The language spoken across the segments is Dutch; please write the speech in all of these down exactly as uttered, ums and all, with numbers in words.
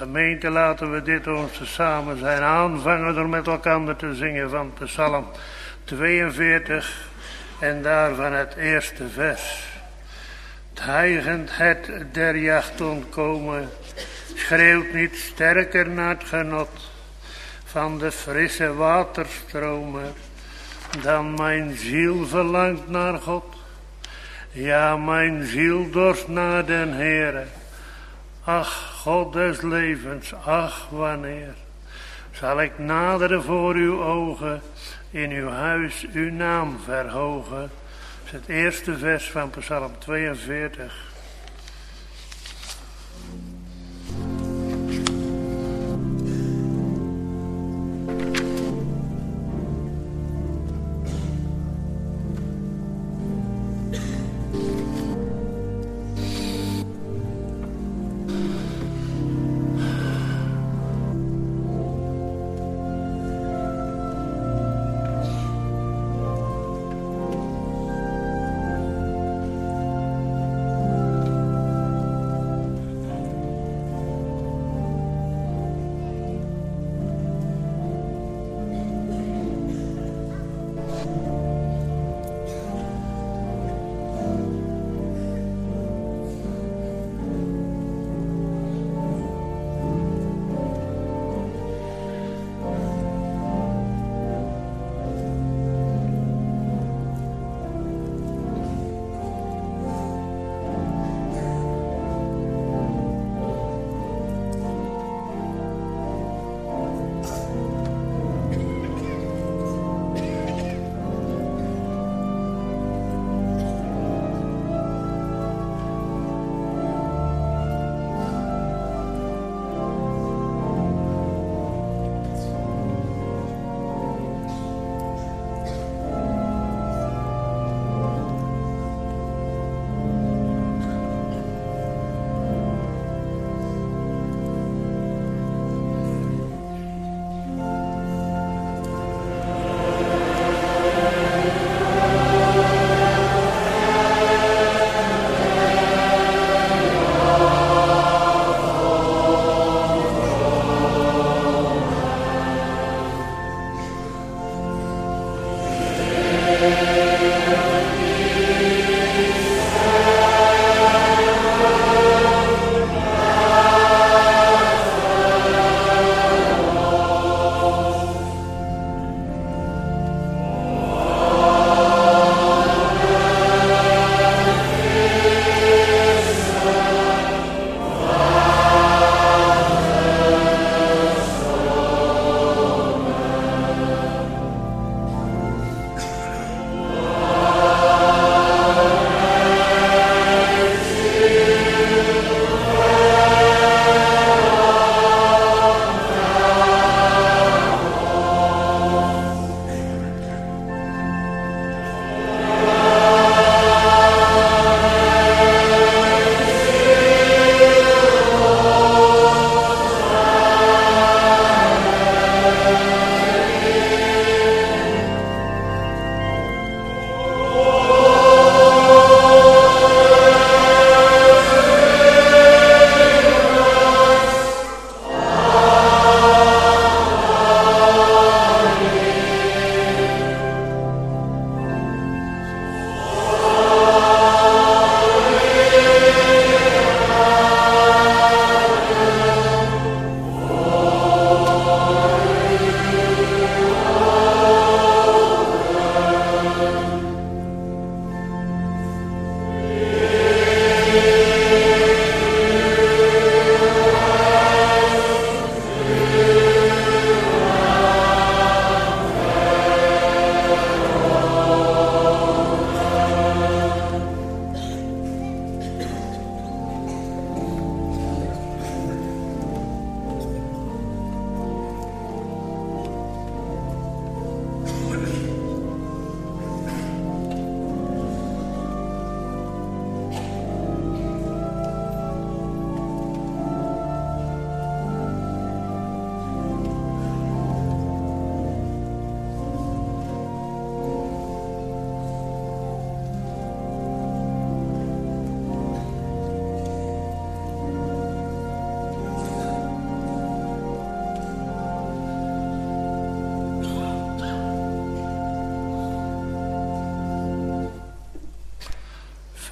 Gemeente, laten we dit ons samen zijn aanvangen door met elkaar te zingen van Psalm tweeënveertig en daarvan het eerste vers. Hijgend het der jacht ontkomen, schreeuwt niet sterker naar het genot van de frisse waterstromen dan mijn ziel verlangt naar God. Ja, mijn ziel dorst naar den Heere. Ach, God des levens, ach, wanneer zal ik naderen voor uw ogen, in uw huis uw naam verhogen. Dat is het eerste vers van Psalm tweeënveertig.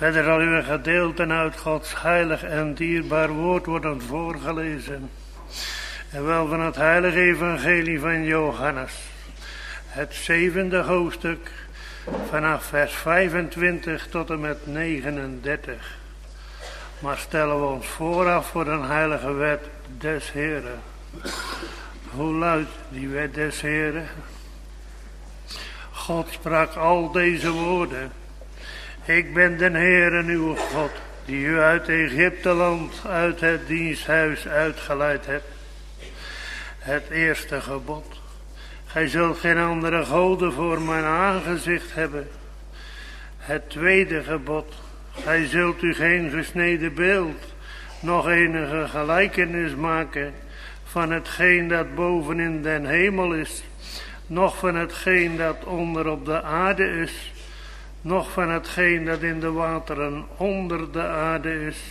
Verder zal u een gedeelte uit Gods heilig en dierbaar woord worden voorgelezen. En wel van het heilige evangelie van Johannes. Het zevende hoofdstuk vanaf vers vijfentwintig tot en met negenendertig. Maar stellen we ons vooraf voor een heilige wet des Heren. Hoe luidt die wet des Heren? God sprak al deze woorden. Ik ben de Heere uw God, die u uit Egypteland, uit het diensthuis uitgeleid hebt. Het eerste gebod. Gij zult geen andere goden voor mijn aangezicht hebben. Het tweede gebod. Gij zult u geen gesneden beeld, nog enige gelijkenis maken van hetgeen dat boven in den hemel is, noch van hetgeen dat onder op de aarde is, noch van hetgeen dat in de wateren onder de aarde is.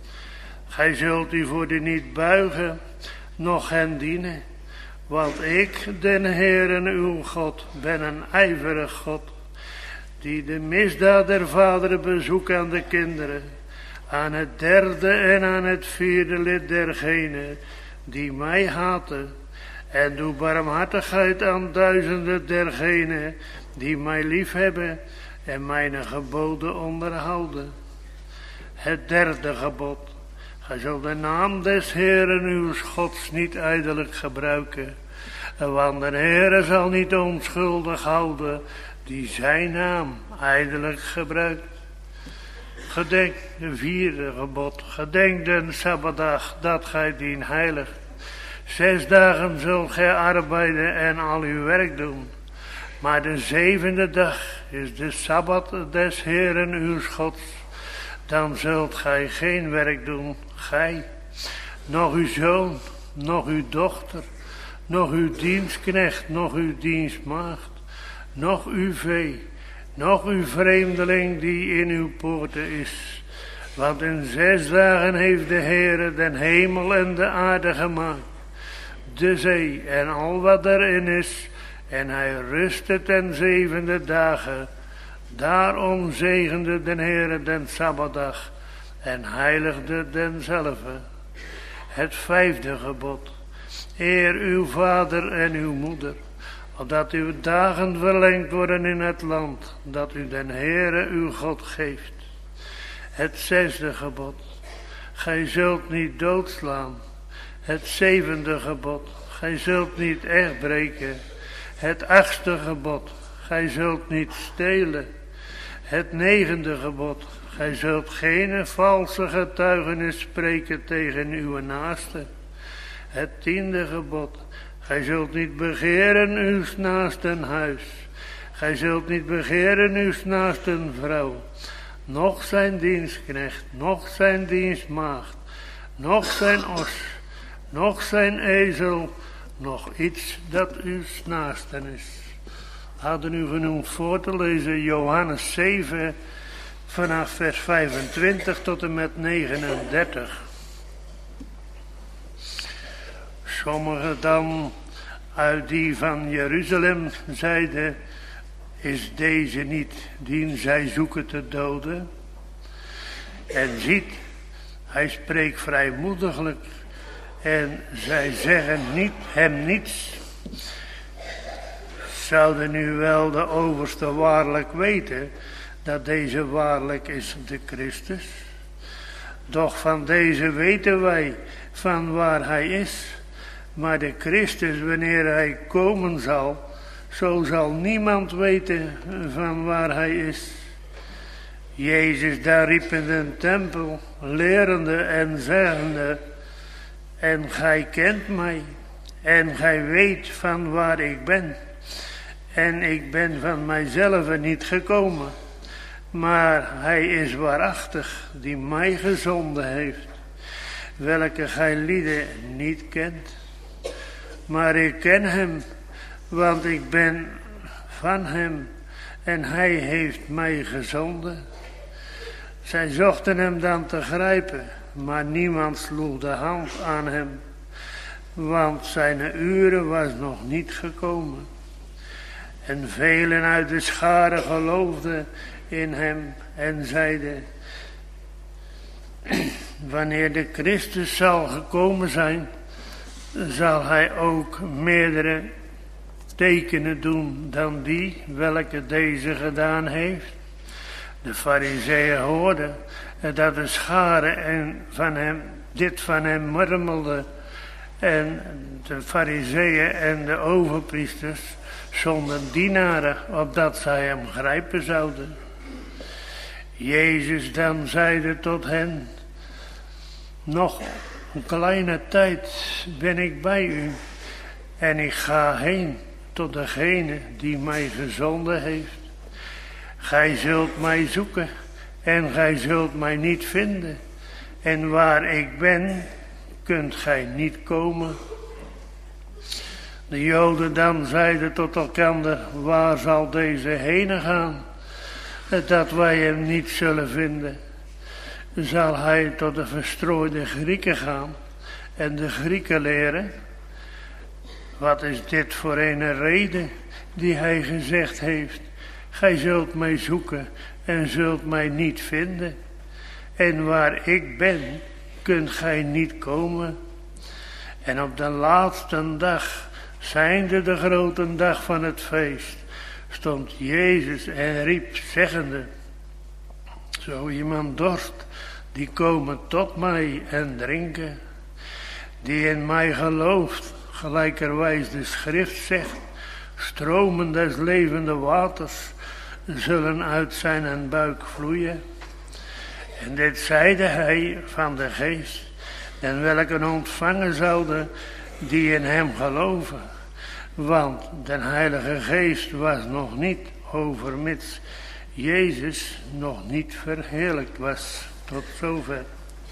Gij zult u voor die niet buigen, noch hen dienen, want ik, den Heere uw God, ben een ijverig God, die de misdaad der vaderen bezoekt aan de kinderen, aan het derde en aan het vierde lid dergenen die mij haten, en doe barmhartigheid aan duizenden dergenen die mij liefhebben en mijn geboden onderhouden. Het derde gebod. Gij zult de naam des Heeren uw Gods niet ijdelijk gebruiken, want de Heere zal niet onschuldig houden die zijn naam ijdelijk gebruikt. Gedenk de vierde gebod. Gedenk de Sabbatdag dat gij dien heiligt. Zes dagen zult gij arbeiden en al uw werk doen. Maar de zevende dag is de Sabbat des Heeren uw Gods. Dan zult gij geen werk doen, gij, nog uw zoon, nog uw dochter, nog uw dienstknecht, nog uw dienstmaagd, nog uw vee, nog uw vreemdeling die in uw poorten is. Want in zes dagen heeft de Heere den hemel en de aarde gemaakt, de zee en al wat erin is, en hij rustte ten zevende dagen. Daarom zegende den Heere den Sabbatdag en heiligde denzelve. Het vijfde gebod. Eer uw vader en uw moeder, opdat uw dagen verlengd worden in het land dat u den Heere uw God geeft. Het zesde gebod. Gij zult niet doodslaan. Het zevende gebod. Gij zult niet echt breken. Het achtste gebod. Gij zult niet stelen. Het negende gebod. Gij zult geen valse getuigenis spreken tegen uw naaste. Het tiende gebod. Gij zult niet begeren uw naasten huis. Gij zult niet begeren uw naasten vrouw. Noch zijn dienstknecht, noch zijn dienstmaagd, noch zijn os, noch zijn ezel, nog iets dat uw naasten is. Hadden u genoemd voor te lezen Johannes zeven vanaf vers vijfentwintig tot en met negenendertig. Sommigen dan uit die van Jeruzalem zeiden, is deze niet dien zij zoeken te doden? En ziet, hij spreekt vrijmoediglijk en zij zeggen niet, hem niets. Zouden nu wel de overste waarlijk weten dat deze waarlijk is de Christus? Doch van deze weten wij van waar hij is. Maar de Christus, wanneer hij komen zal, zo zal niemand weten van waar hij is. Jezus daar riep in de tempel, lerende en zeggende, en gij kent mij, en gij weet van waar ik ben. En ik ben van mijzelf niet gekomen, maar hij is waarachtig die mij gezonden heeft, welke gij lieden niet kent. Maar ik ken hem, want ik ben van hem en hij heeft mij gezonden. Zij zochten hem dan te grijpen, maar niemand sloeg de hand aan hem, want zijn uren was nog niet gekomen. En velen uit de schare geloofden in hem en zeiden, wanneer de Christus zal gekomen zijn, zal hij ook meerdere tekenen doen dan die welke deze gedaan heeft. De Farizeeën hoorden dat de scharen en van hem, dit van hem murmelde. En de Farizeeën en de overpriesters zonden dienaren opdat zij hem grijpen zouden. Jezus dan zeide tot hen: nog een kleine tijd ben ik bij u en ik ga heen tot degene die mij gezonden heeft. Gij zult mij zoeken en gij zult mij niet vinden. En waar ik ben, kunt gij niet komen. De Joden dan zeiden tot elkander: waar zal deze heen gaan, dat wij hem niet zullen vinden? Zal hij tot de verstrooide Grieken gaan en de Grieken leren? Wat is dit voor een reden die hij gezegd heeft: gij zult mij zoeken en zult mij niet vinden. En waar ik ben, kunt gij niet komen. En op de laatste dag, zijnde de grote dag van het feest, stond Jezus en riep zeggende: zo iemand dorst, die komen tot mij en drinken. Die in mij gelooft, gelijkerwijs de schrift zegt, stromen des levende waters zullen uit zijn buik vloeien. En dit zeide hij van de geest, en welke ontvangen zouden die in hem geloven. Want de Heilige Geest was nog niet overmits Jezus nog niet verheerlijkt was. Tot zover.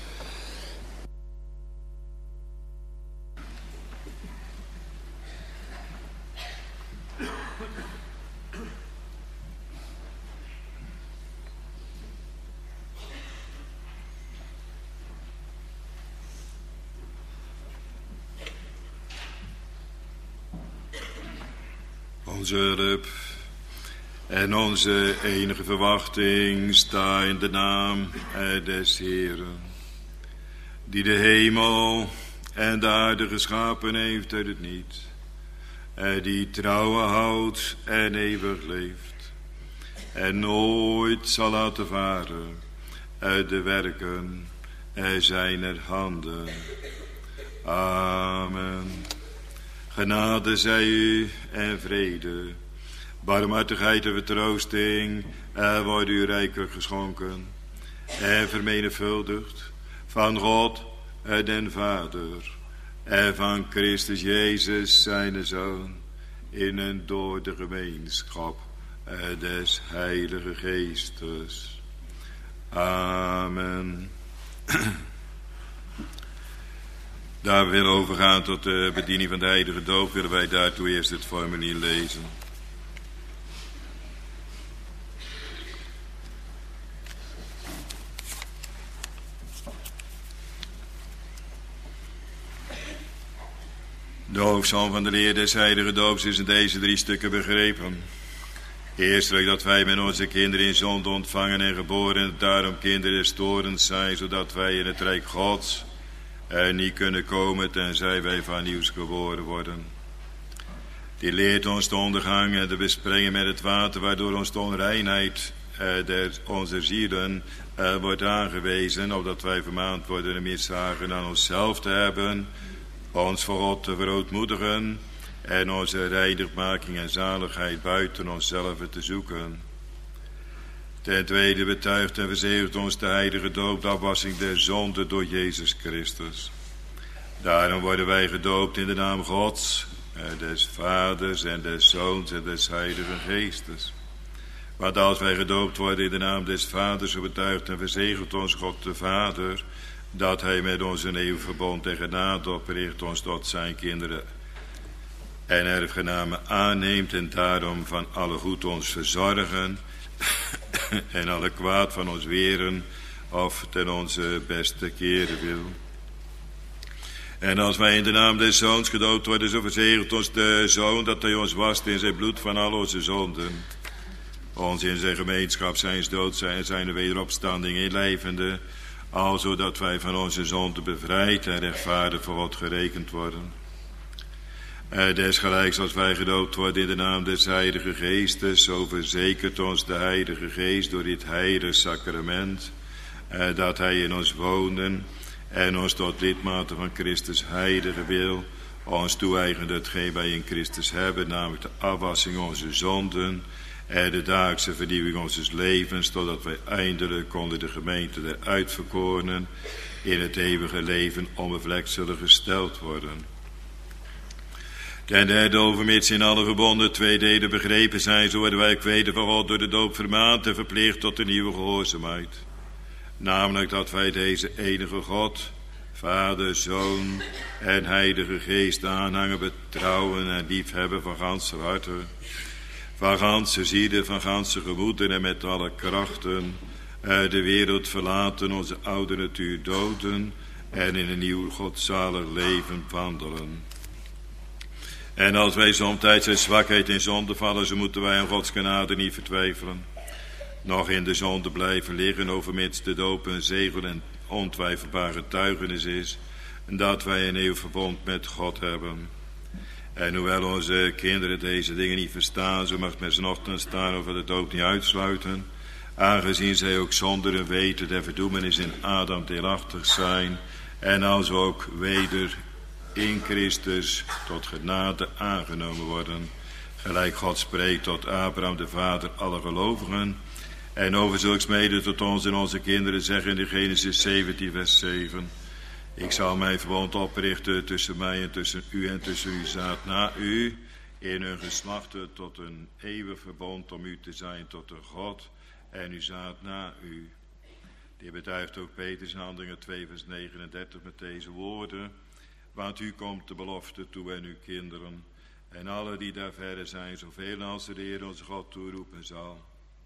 Onze hulp en onze enige verwachting sta in de naam des Heeren, die de hemel en de aarde geschapen heeft uit het niet, en die trouwen houdt en eeuwig leeft, en nooit zal laten varen uit de werken zijner handen. Amen. Genade zij u en vrede, barmhartigheid en vertroosting er worden u rijkelijk geschonken en vermenigvuldigd van God den Vader en van Christus Jezus zijn Zoon, in en door de gemeenschap des Heilige Geestes. Amen. Daar we willen overgaan tot de bediening van de heilige doop, willen wij daartoe eerst het formulier lezen. De hoofdsom van de leer des heilige doops is in deze drie stukken begrepen. Eerstelijk dat wij met onze kinderen in zonde ontvangen en geboren en daarom kinderen des torens zijn, zodat wij in het rijk Gods er niet kunnen komen tenzij wij van nieuws geboren worden. Die leert ons de ondergang en de besprengen met het water, waardoor ons de onreinheid eh, der onze zielen eh, wordt aangewezen, opdat wij vermaand worden een miszagen aan onszelf te hebben, ons voor God te verootmoedigen en onze reinigmaking en zaligheid buiten onszelf te zoeken. Ten tweede betuigt en verzegelt ons de heilige doop de afwassing der zonde door Jezus Christus. Daarom worden wij gedoopt in de naam Gods, des Vaders en des Zoons en des Heiligen Geestes. Want als wij gedoopt worden in de naam des Vaders, zo betuigt en verzegelt ons God de Vader, dat hij met ons een eeuwig verbond en genade opricht ons tot zijn kinderen en erfgenamen aanneemt en daarom van alle goed ons verzorgen en alle kwaad van ons weren of ten onze beste keren wil. En als wij in de naam des Zoons gedoopt worden, zo verzegelt ons de Zoon dat hij ons wast in zijn bloed van al onze zonden, ons in zijn gemeenschap, zijn dood zijn en zijn wederopstanding inlijvende, al zodat wij van onze zonde bevrijd en rechtvaardig voor God gerekend worden. Uh, desgelijks als wij gedoopt worden in de naam des Heilige Geestes, zo verzekert ons de Heilige Geest door dit heilige sacrament, uh, dat Hij in ons wonen en ons tot lidmaten van Christus heilige wil, ons toe-eigent hetgeen wij in Christus hebben, namelijk de afwassing onze zonden en de dagelijkse vernieuwing onze levens, totdat wij eindelijk onder de gemeente der uitverkorenen in het eeuwige leven onbevlekt zullen gesteld worden. Ten derde, overmits in alle gebonden twee delen begrepen zijn, zo worden wij weder van God door de doop vermaand en verplicht tot de nieuwe gehoorzaamheid. Namelijk dat wij deze enige God, Vader, Zoon en Heilige Geest aanhangen, betrouwen en liefhebben van ganse harte, van ganse zielen, van ganse gemoeden en met alle krachten, uit de wereld verlaten, onze oude natuur doden en in een nieuw godzalig leven wandelen. En als wij somtijds in zwakheid in zonde vallen, zo moeten wij aan Gods genade niet vertwijfelen. Nog in de zonde blijven liggen, overmits de doop een zegel en ontwijfelbare getuigenis is, dat wij een eeuwig verbond met God hebben. En hoewel onze kinderen deze dingen niet verstaan, zo mag men vanochtend staan over de doop niet uitsluiten, aangezien zij ook zonder een weten der verdoemenis in Adam deelachtig zijn, en als ook weder in Christus tot genade aangenomen worden, gelijk God spreekt tot Abraham de vader alle gelovigen, en over zulks mede tot ons en onze kinderen zeggen in Genesis zeventien vers zeven, ik zal mijn verbond oprichten tussen mij en tussen u en tussen uw zaad na u, in hun geslachten tot een eeuwig verbond om u te zijn tot een God en uw zaad na u. Dit betuigt ook Petrus in Handelingen twee vers negenendertig met deze woorden, want u komt de belofte toe en uw kinderen, en alle die daar verder zijn, zoveel als de Heer onze God toeroepen zal.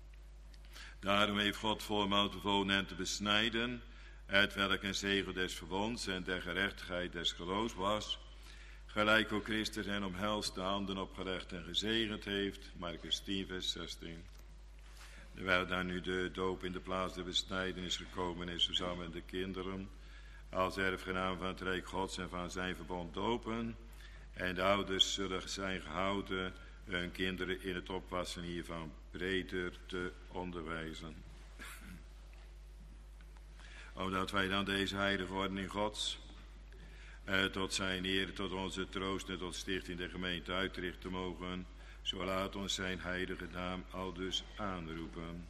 Daarom heeft God voormaals bevolen hen te besnijden, uit welk een zegel des verbonds en der gerechtigheid des geloofs was, gelijk ook Christus hen omhelst, de handen opgelegd en gezegend heeft. Markus tien vers zestien. Terwijl daar nu de doop in de plaats der besnijdenis gekomen is, zo zal men de kinderen als erfgenaam van het Rijk Gods en van zijn verbond dopen, en de ouders zullen zijn gehouden hun kinderen in het opwassen hiervan breder te onderwijzen. Omdat wij dan deze heilige ordening Gods eh, tot zijn eer, tot onze troost en tot stichting der gemeente uitrichten mogen, zo laat ons zijn heilige naam aldus aanroepen.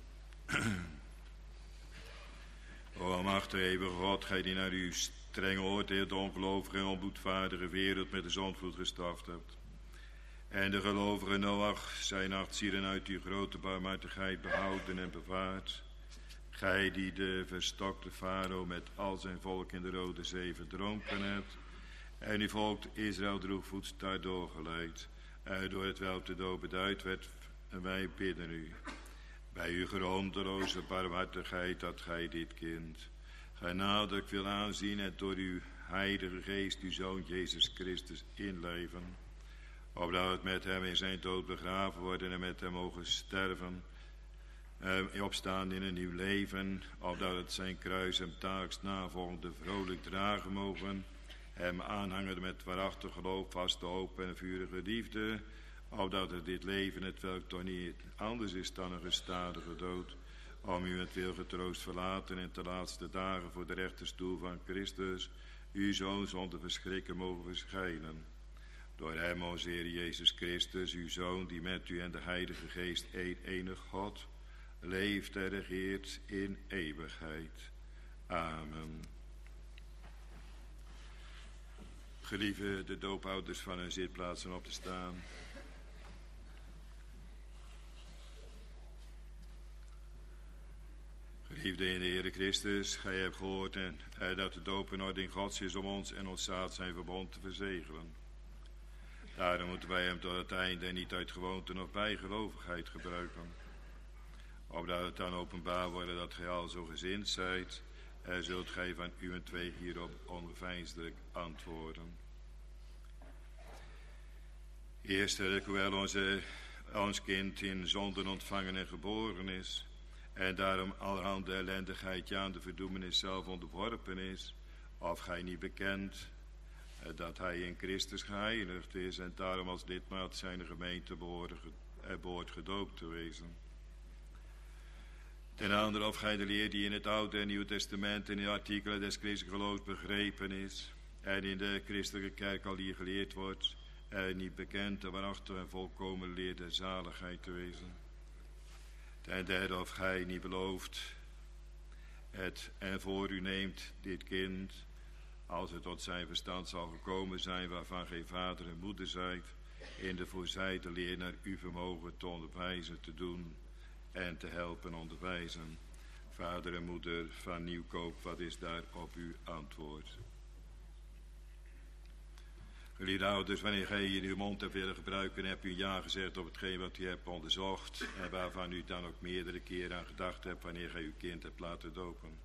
O almachtige eeuwige God, gij die naar uw strenge oordeel de ongelovige en onboedvaardige wereld met de zondvloed gestraft hebt, en de gelovige Noach zijn acht zielen uit uw grote barmhartigheid behouden en bewaard, gij die de verstokte farao met al zijn volk in de Rode Zee verdronken hebt, en uw volk Israël droegvoets daardoor geleid, uh, door het welk de dood beduid werd, en wij bidden u, bij uw grondeloze barmhartigheid, dat gij dit kind genadelijk wil aanzien en door uw heilige geest uw Zoon Jezus Christus inleven, opdat het met hem in zijn dood begraven worden en met hem mogen sterven, uh, opstaan in een nieuw leven, opdat het zijn kruis hem dagelijks navolgende vrolijk dragen mogen, hem aanhangen met waarachtig geloof, vaste hoop en vurige liefde, opdat het dit leven, het welk toch niet anders is dan een gestadige dood, om u het wil getroost verlaten en te laatste dagen voor de rechterstoel van Christus, uw Zoon zonder verschrikken mogen verschijnen. Door hem, onze Heer Jezus Christus, uw Zoon, die met u en de Heilige Geest één enig God, leeft en regeert in eeuwigheid. Amen. Gelieve de doophouders van hun zitplaatsen op te staan. Geliefde in de Heer Christus, gij hebt gehoord en, eh, dat de doop een ordening Gods is om ons en ons zaad zijn verbond te verzegelen. Daarom moeten wij hem tot het einde niet uit gewoonte of bijgelovigheid gebruiken. Opdat het dan openbaar wordt dat gij al zo gezind zijt, eh, zult gij van u en twee hierop onbeveinsdelijk antwoorden. Eerstelijk, hoewel onze, ons kind in zonden ontvangen en geboren is, en daarom allerhande ellendigheid aan de verdoemenis zelf onderworpen is, of gij niet bekend dat hij in Christus geheiligd is en daarom als lidmaat zijn gemeente behoort gedoopt te wezen. Ten andere of gij de leer die in het Oude en Nieuwe Testament in de artikelen des christelijke geloofs begrepen is en in de christelijke kerk al hier geleerd wordt, en niet bekend de waarachtige en volkomen leer der zaligheid te wezen. Ten derde of gij niet belooft het en voor u neemt dit kind, als het tot zijn verstand zal gekomen zijn, waarvan gij vader en moeder zijt, in de voorzijde leer naar uw vermogen te onderwijzen, te doen en te helpen onderwijzen. Vader en moeder van Nieuwkoop, wat is daar op uw antwoord? Geliefde ouders, wanneer gij hier uw mond hebt willen gebruiken, hebt u een ja gezegd op hetgeen wat u hebt onderzocht en waarvan u dan ook meerdere keren aan gedacht hebt wanneer gij uw kind hebt laten dopen.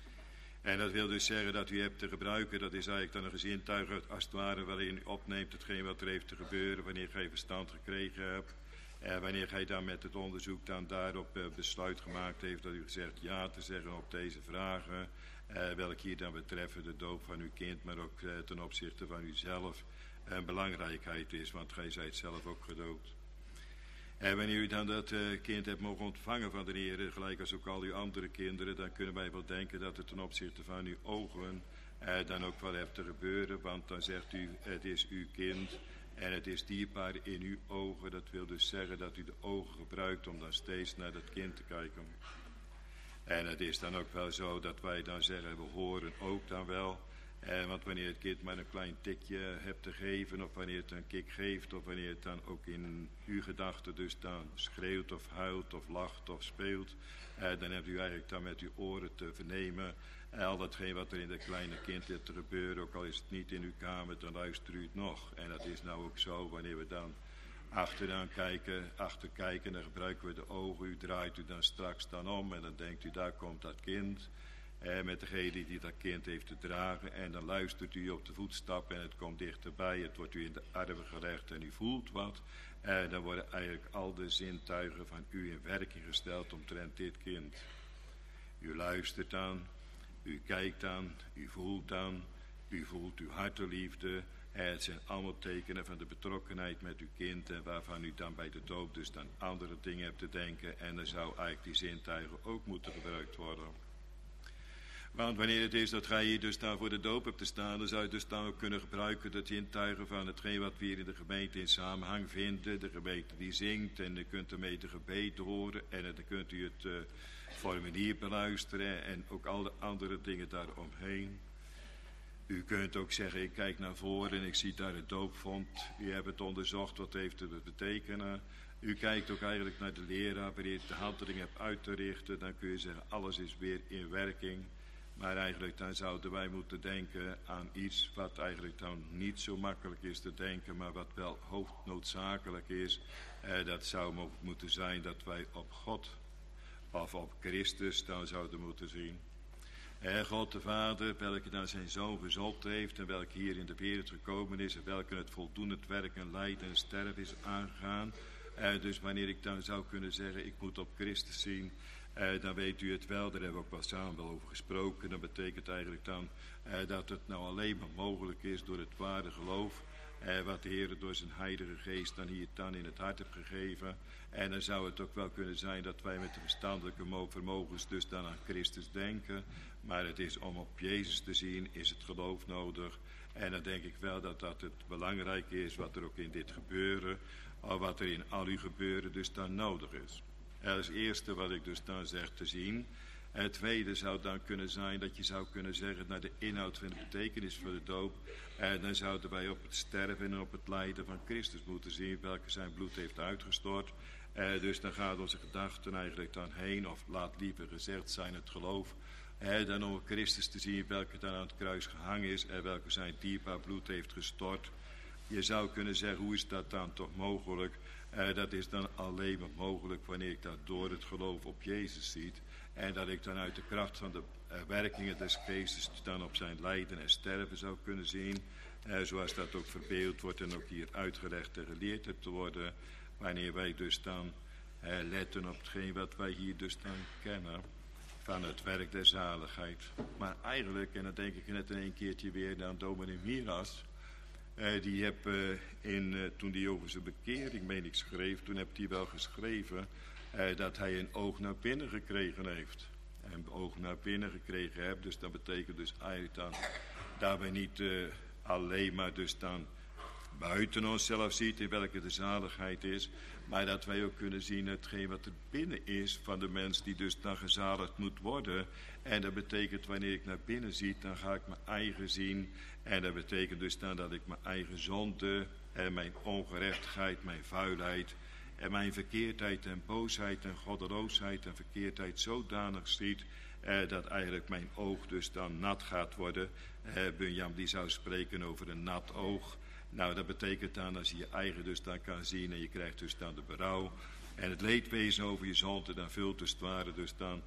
En dat wil dus zeggen dat u hebt te gebruiken, dat is eigenlijk dan een gezintuig als het ware waarin u opneemt hetgeen wat er heeft te gebeuren wanneer gij verstand gekregen hebt. En wanneer gij dan met het onderzoek dan daarop besluit gemaakt heeft dat u gezegd ja te zeggen op deze vragen, eh, welke hier dan betreffen de doop van uw kind, maar ook eh, ten opzichte van uzelf een belangrijkheid is, want gij zijt zelf ook gedoopt. En wanneer u dan dat uh, kind hebt mogen ontvangen van de Heer, gelijk als ook al uw andere kinderen, dan kunnen wij wel denken dat het ten opzichte van uw ogen uh, dan ook wel heeft te gebeuren. Want dan zegt u, het is uw kind en het is dierbaar in uw ogen. Dat wil dus zeggen dat u de ogen gebruikt om dan steeds naar dat kind te kijken. En het is dan ook wel zo dat wij dan zeggen, we horen ook dan wel. Eh, want wanneer het kind maar een klein tikje hebt te geven, of wanneer het een kick geeft, of wanneer het dan ook in uw gedachten dus dan schreeuwt of huilt of lacht of speelt, eh, dan hebt u eigenlijk dan met uw oren te vernemen eh, al datgene wat er in dat kleine kind heeft te gebeuren, ook al is het niet in uw kamer, dan luistert u het nog. En dat is nou ook zo, wanneer we dan achteraan kijken, achterkijken, dan gebruiken we de ogen, u draait u dan straks dan om en dan denkt u, daar komt dat kind. Eh, met degene die dat kind heeft te dragen. En dan luistert u op de voetstap en het komt dichterbij. Het wordt u in de armen gelegd en u voelt wat. En dan worden eigenlijk al de zintuigen van u in werking gesteld omtrent dit kind. U luistert aan, u kijkt aan, u voelt aan, u voelt uw harteliefde. En het zijn allemaal tekenen van de betrokkenheid met uw kind. En waarvan u dan bij de doop dus dan andere dingen hebt te denken. En dan zou eigenlijk die zintuigen ook moeten gebruikt worden. Want wanneer het is dat gij hier dus daar voor de doop hebt te staan, dan zou je dus dan ook kunnen gebruiken dat zintuigen van hetgeen wat we hier in de gemeente in samenhang vinden. De gemeente die zingt en u kunt ermee de gebeden horen en dan kunt u het uh, formulier beluisteren en ook al de andere dingen daaromheen. U kunt ook zeggen, ik kijk naar voren en ik zie daar het doopvond. U hebt het onderzocht, wat heeft het te betekenen. U kijkt ook eigenlijk naar de leraar, wanneer je de handeling hebt uit te richten. Dan kun je zeggen, alles is weer in werking. Maar eigenlijk dan zouden wij moeten denken aan iets wat eigenlijk dan niet zo makkelijk is te denken, maar wat wel hoofdnoodzakelijk is. Eh, dat zou moeten zijn dat wij op God of op Christus dan zouden moeten zien. Eh, God de Vader, welke dan zijn Zoon gezond heeft en welke hier in de wereld gekomen is en welke het voldoende werk en lijden en sterven is aangegaan. Eh, dus wanneer ik dan zou kunnen zeggen, ik moet op Christus zien, eh, dan weet u het wel, daar hebben we ook wel samen wel over gesproken. Dat betekent eigenlijk dan eh, dat het nou alleen maar mogelijk is door het ware geloof, eh, wat de Heer door zijn heilige geest dan hier dan in het hart heeft gegeven. En dan zou het ook wel kunnen zijn dat wij met de verstandelijke vermogens dus dan aan Christus denken. Maar het is om op Jezus te zien, is het geloof nodig. En dan denk ik wel dat dat het belangrijke is wat er ook in dit gebeuren, of wat er in al uw gebeuren dus dan nodig is. Dat is het eerste wat ik dus dan zeg te zien. Het tweede zou dan kunnen zijn dat je zou kunnen zeggen naar de inhoud van de betekenis van de doop. En dan zouden wij op het sterven en op het lijden van Christus moeten zien, welke zijn bloed heeft uitgestort. Eh, dus dan gaat onze gedachten eigenlijk dan heen, of laat liever gezegd zijn het geloof. Eh, dan om Christus te zien welke dan aan het kruis gehangen is en welke zijn dierbaar bloed heeft gestort. Je zou kunnen zeggen, hoe is dat dan toch mogelijk? Uh, dat is dan alleen maar mogelijk wanneer ik dat door het geloof op Jezus ziet. En dat ik dan uit de kracht van de uh, werkingen des geestes dan op zijn lijden en sterven zou kunnen zien. Uh, zoals dat ook verbeeld wordt en ook hier uitgelegd en geleerd hebt te worden. Wanneer wij dus dan eh, letten op hetgeen wat wij hier dus dan kennen van het werk der zaligheid. Maar eigenlijk, en dat denk ik net in een keertje weer aan dominee Miras, eh, die heb eh, in, eh, toen die over zijn bekering, meen ik, schreef, toen heb hij wel geschreven eh, dat hij een oog naar binnen gekregen heeft. En een oog naar binnen gekregen hebt, dus dat betekent dus eigenlijk dan dat we niet uh, alleen maar dus dan buiten onszelf ziet in welke de zaligheid is, maar dat wij ook kunnen zien hetgeen wat er binnen is van de mens die dus dan gezaligd moet worden. En dat betekent wanneer ik naar binnen zie, dan ga ik mijn eigen zien. En dat betekent dus dan dat ik mijn eigen zonde en mijn ongerechtigheid, mijn vuilheid en mijn verkeerdheid en boosheid en goddeloosheid en verkeerdheid zodanig ziet eh, dat eigenlijk mijn oog dus dan nat gaat worden. Eh, Bunjam die zou spreken over een nat oog. Nou, dat betekent dan als je je eigen dus dan kan zien en je krijgt dus dan de berouw en het leedwezen over je zonde, dan vult dus het ware dus dan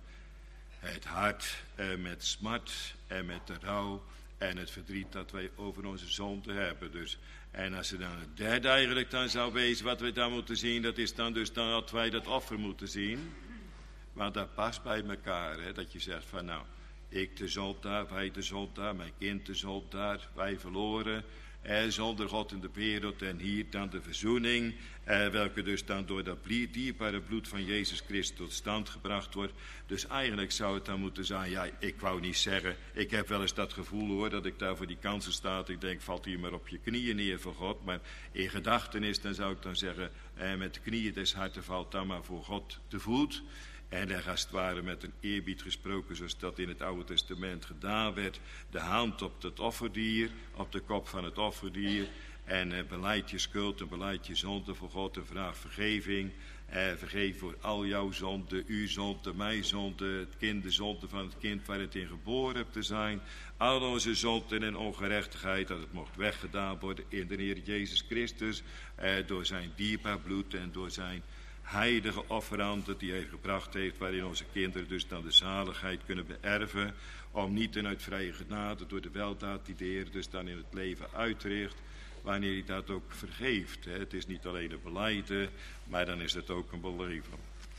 het hart eh, met smart en met de rouw en het verdriet dat wij over onze zonde hebben. Dus, en als er dan het derde eigenlijk dan zou wezen wat we dan moeten zien, dat is dan dus dan dat wij dat offer moeten zien. Want dat past bij elkaar, hè, dat je zegt van nou, ik de zondaar, wij de zondaar, mijn kind de zondaar, wij verloren. Eh, zonder God in de wereld en hier dan de verzoening, eh, welke dus dan door dat dierbare bloed van Jezus Christus tot stand gebracht wordt. Dus eigenlijk zou het dan moeten zijn, ja, ik wou niet zeggen, ik heb wel eens dat gevoel hoor, dat ik daar voor die kansen sta. Ik denk, valt hier maar op je knieën neer voor God. Maar in gedachtenis, dan zou ik dan zeggen, eh, met de knieën des harten valt dan maar voor God te voet. En er als het ware met een eerbied gesproken, zoals dat in het Oude Testament gedaan werd. De hand op het offerdier, op de kop van het offerdier. En eh, beleid je schuld en beleid je zonde voor God en vraag vergeving. Eh, vergeef voor al jouw zonde, uw zonde, mijn zonde, het kind, de zonde van het kind waar het in geboren hebt te zijn. Al onze zonden en ongerechtigheid, dat het mocht weggedaan worden in de Heer Jezus Christus. Eh, door zijn dierbaar bloed en door zijn heilige offeranden die hij gebracht heeft, waarin onze kinderen dus dan de zaligheid kunnen beërven, om niet en uit vrije genade door de weldaad die de Heer dus dan in het leven uitricht, wanneer hij dat ook vergeeft. Het is niet alleen een belijden, maar dan is het ook een beleven.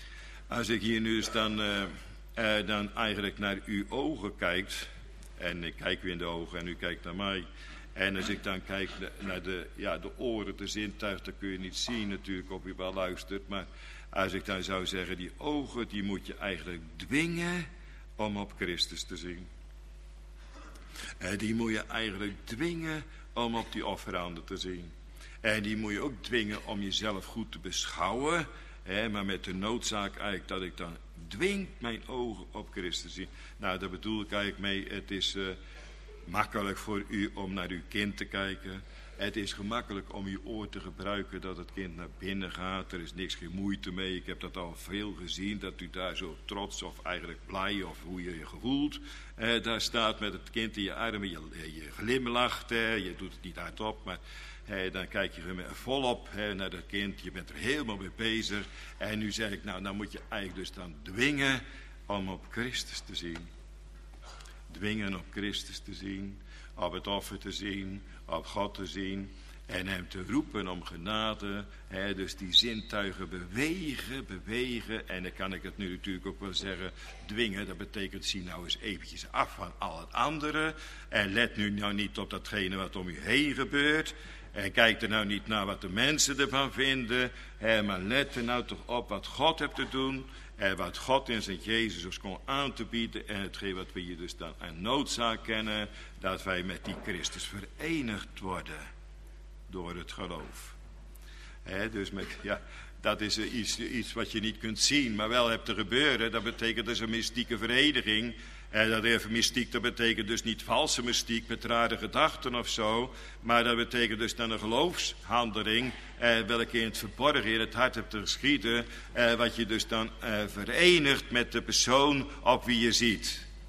Als ik hier nu dus dan, uh, uh, dan eigenlijk naar uw ogen kijkt, en ik kijk u in de ogen en u kijkt naar mij, en als ik dan kijk naar de, ja, de oren, de zintuig, dan kun je niet zien natuurlijk of je wel luistert. Maar als ik dan zou zeggen, die ogen, die moet je eigenlijk dwingen om op Christus te zien. En die moet je eigenlijk dwingen om op die offeranden te zien. En die moet je ook dwingen om jezelf goed te beschouwen. Hè, maar met de noodzaak eigenlijk dat ik dan dwing mijn ogen op Christus te zien. Nou, daar bedoel ik eigenlijk mee, het is Uh, makkelijk voor u om naar uw kind te kijken. Het is gemakkelijk om uw oor te gebruiken dat het kind naar binnen gaat. Er is niks, geen moeite mee. Ik heb dat al veel gezien, dat u daar zo trots of eigenlijk blij of hoe je je gevoelt. Eh, daar staat met het kind in je armen, je, je glimlacht, eh, je doet het niet hardop, maar eh, dan kijk je volop eh, naar dat kind. Je bent er helemaal mee bezig. En nu zeg ik, nou, dan moet je eigenlijk dus dan dwingen om op Christus te zien. Dwingen op Christus te zien, op het offer te zien, op God te zien en hem te roepen om genade. Hè, dus die zintuigen bewegen, bewegen. En dan kan ik het nu natuurlijk ook wel zeggen, dwingen, dat betekent zie nou eens eventjes af van al het andere. En let nu nou niet op datgene wat om u heen gebeurt. En kijk er nou niet naar wat de mensen ervan vinden. Hè, maar let er nou toch op wat God hebt te doen. En wat God in zijn Jezus ons kon aan te bieden. En hetgeen wat we hier dus dan aan noodzaak kennen. Dat wij met die Christus verenigd worden. Door het geloof. He, dus met, ja, dat is iets, iets wat je niet kunt zien. Maar wel hebt te gebeuren. Dat betekent dus een mystieke vereniging. En dat even mystiek, dat betekent dus niet valse mystiek met rare gedachten of zo. Maar dat betekent dus dan een geloofshandeling. Eh, welke in het verborgen in het hart hebt te geschieden. Eh, wat je dus dan eh, verenigt met de persoon op wie je ziet.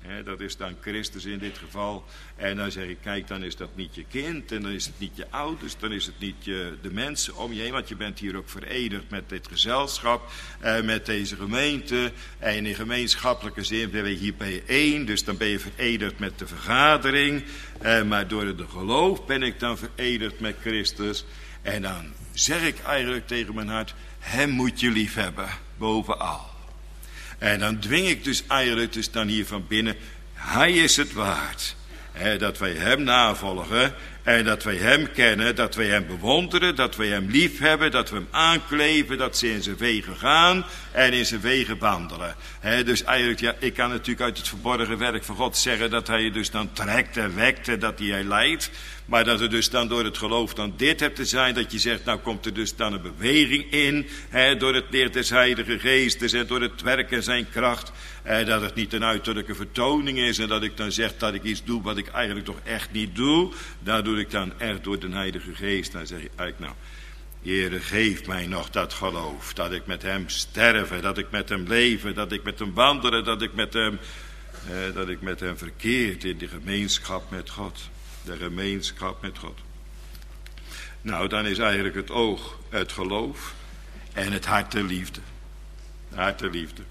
He, dat is dan Christus in dit geval. En dan zeg ik, kijk, dan is dat niet je kind. En dan is het niet je ouders. Dan is het niet je, de mensen om je heen. Want je bent hier ook verenigd met dit gezelschap. Eh, met deze gemeente. En in gemeenschappelijke zin ben je hier bij één. Dus dan ben je verenigd met de vergadering. Eh, maar door het geloof ben ik dan verenigd met Christus. En dan zeg ik eigenlijk tegen mijn hart, hem moet je lief hebben. Bovenal. En dan dwing ik dus eigenlijk dus dan hier van binnen, hij is het waard. He, dat wij hem navolgen en dat wij hem kennen, dat wij hem bewonderen, dat wij hem lief hebben, dat we hem aankleven, dat ze in zijn wegen gaan en in zijn wegen wandelen. He, dus eigenlijk, ja, ik kan natuurlijk uit het verborgen werk van God zeggen dat hij je dus dan trekt en wekt en dat hij je leidt. Maar dat er dus dan door het geloof dan dit hebt te zijn, dat je zegt, nou komt er dus dan een beweging in, hè, door het leer des Heilige Geestes en door het werk en zijn kracht, eh, dat het niet een uiterlijke vertoning is en dat ik dan zeg dat ik iets doe wat ik eigenlijk toch echt niet doe, daar doe ik dan echt door de Heilige Geest. Dan zeg je eigenlijk, nou, Heere, geef mij nog dat geloof, dat ik met hem sterven, dat ik met hem leven, dat ik met hem wandelen, dat ik met hem, eh, dat ik met hem verkeerd in de gemeenschap met God. De gemeenschap met God. Nou, dan is eigenlijk het oog het geloof en het hart de liefde. Het hart de liefde.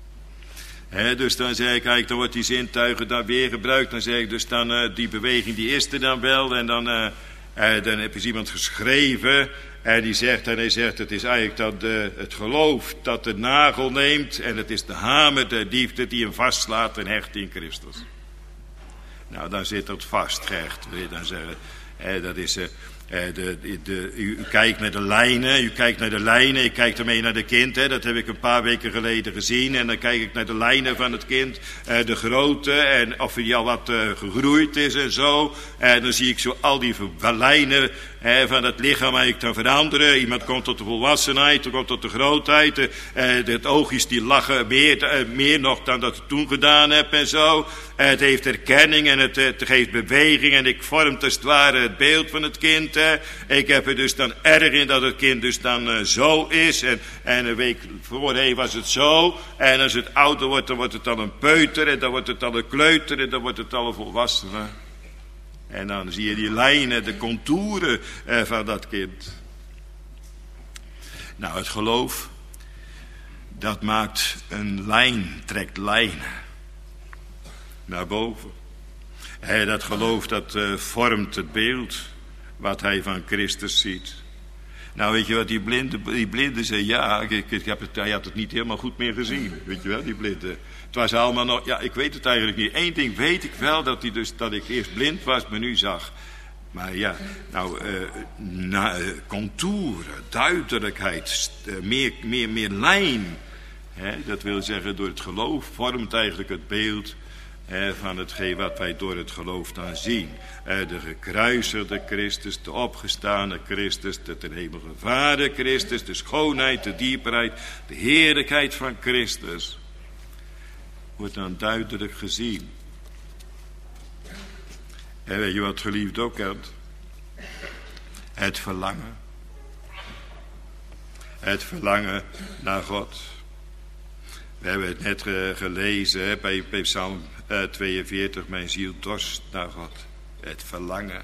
He, dus dan zeg ik, kijk, dan wordt die zintuigen dan weer gebruikt. Dan zeg ik dus dan, uh, die beweging die is er dan wel. En dan, uh, uh, dan heb je iemand geschreven. En die zegt, en hij zegt, het is eigenlijk dat uh, het geloof dat de nagel neemt. En het is de hamer der liefde die hem vastslaat en hecht in Christus. Nou, dan zit dat vast, gehecht, wil je dan zeggen. Eh, dat is, eh, de, de, de, u, u kijkt naar de lijnen, u kijkt naar de lijnen, ik kijk ermee naar de kind, hè, dat heb ik een paar weken geleden gezien. En dan kijk ik naar de lijnen van het kind, eh, de grootte, en of hij al wat uh, gegroeid is en zo. En dan zie ik zo al die lijnen eh, van het lichaam eigenlijk dan veranderen. Iemand komt tot de volwassenheid, dan komt tot de grootheid. Eh, het oogjes die lachen meer, eh, meer nog dan dat ik toen gedaan heb en zo. Eh, het heeft erkenning en het, het geeft beweging en ik vorm als het ware het beeld van het kind. Eh. Ik heb er dus dan erg in dat het kind dus dan uh, zo is. En, en een week voorheen was het zo. En als het ouder wordt, dan wordt het dan een peuter. En dan wordt het dan een kleuter. En dan wordt het dan een volwassene. En dan zie je die lijnen, de contouren uh, van dat kind. Nou, het geloof, dat maakt een lijn, trekt lijnen naar boven. He, dat geloof, dat uh, vormt het beeld wat hij van Christus ziet. Nou, weet je wat, die blinde, die blinde zei, ja, ik, ik heb het, hij had het niet helemaal goed meer gezien. Weet je wel, die blinde. Het was allemaal nog, ja, ik weet het eigenlijk niet. Eén ding weet ik wel, dat, hij dus, dat ik eerst blind was, maar nu zag. Maar ja, nou, uh, na, uh, contouren, duidelijkheid, uh, meer, meer, meer lijn. Hè, dat wil zeggen, door het geloof vormt eigenlijk het beeld eh, van hetgeen wat wij door het geloof dan zien. Eh, de gekruisigde Christus, de opgestane Christus, de ten hemel gevaren Christus, de schoonheid, de dieperheid, de heerlijkheid van Christus. Wordt dan duidelijk gezien. En weet je wat geliefd ook kent? Het verlangen. Het verlangen naar God. We hebben het net uh, gelezen hè, bij, bij Psalm uh, tweeënveertig. Mijn ziel dorst naar God. Het verlangen.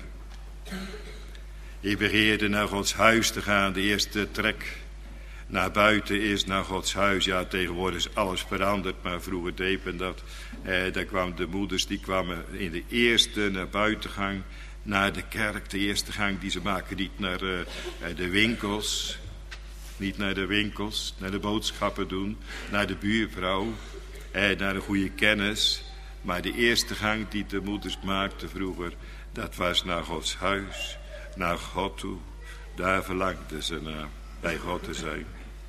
Ik begeerde naar Gods huis te gaan. De eerste trek naar buiten is naar Gods huis. Ja, tegenwoordig is alles veranderd, maar vroeger deed men dat. Eh, daar kwamen de moeders, die kwamen in de eerste naar buitengang, naar de kerk. De eerste gang die ze maken, niet naar uh, de winkels. Niet naar de winkels, naar de boodschappen doen, naar de buurvrouw, eh, naar een goede kennis. Maar de eerste gang die de moeders maakten vroeger, dat was naar Gods huis, naar God toe. Daar verlangden ze naar, bij God te zijn.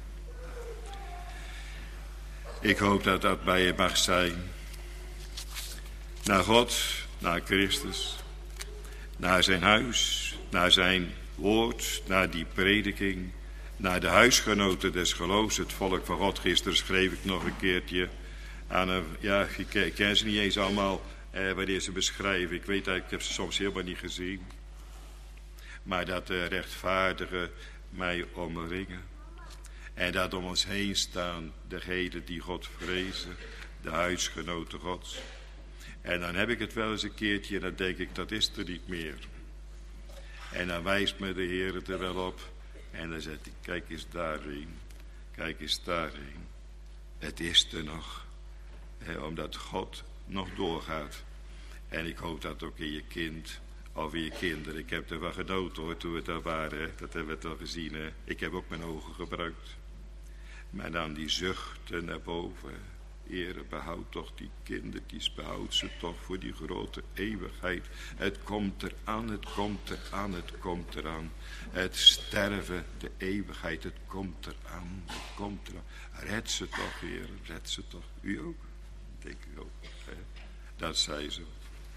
Ik hoop dat dat bij je mag zijn. Naar God, naar Christus, naar zijn huis, naar zijn woord, naar die prediking, naar de huisgenoten des geloofs, het volk van God. Gisteren schreef ik nog een keertje aan een, ja, ik ken ze niet eens allemaal eh, wanneer ze beschrijven. Ik weet eigenlijk, ik heb ze soms helemaal niet gezien. Maar dat de rechtvaardigen mij omringen. En dat om ons heen staan degenen die God vrezen, de huisgenoten Gods. En dan heb ik het wel eens een keertje en dan denk ik, dat is er niet meer. En dan wijst me de Heer het er wel op. En dan zegt hij, kijk eens daarheen. Kijk eens daarheen. Het is er nog. He, omdat God nog doorgaat. En ik hoop dat ook in je kind, of in je kinderen. Ik heb ervan genoten hoor, toen we daar waren. Hè. Dat hebben we toch gezien. Hè. Ik heb ook mijn ogen gebruikt. Maar dan die zuchten naar boven. Heere, behoud toch die kindertjes, behoud ze toch voor die grote eeuwigheid. Het komt eraan, het komt eraan, het komt eraan. Het sterven, de eeuwigheid, het komt eraan, het komt eraan. Red ze toch, Heere, red ze toch. U ook? Denk ik ook. Hè? Dat zei ze.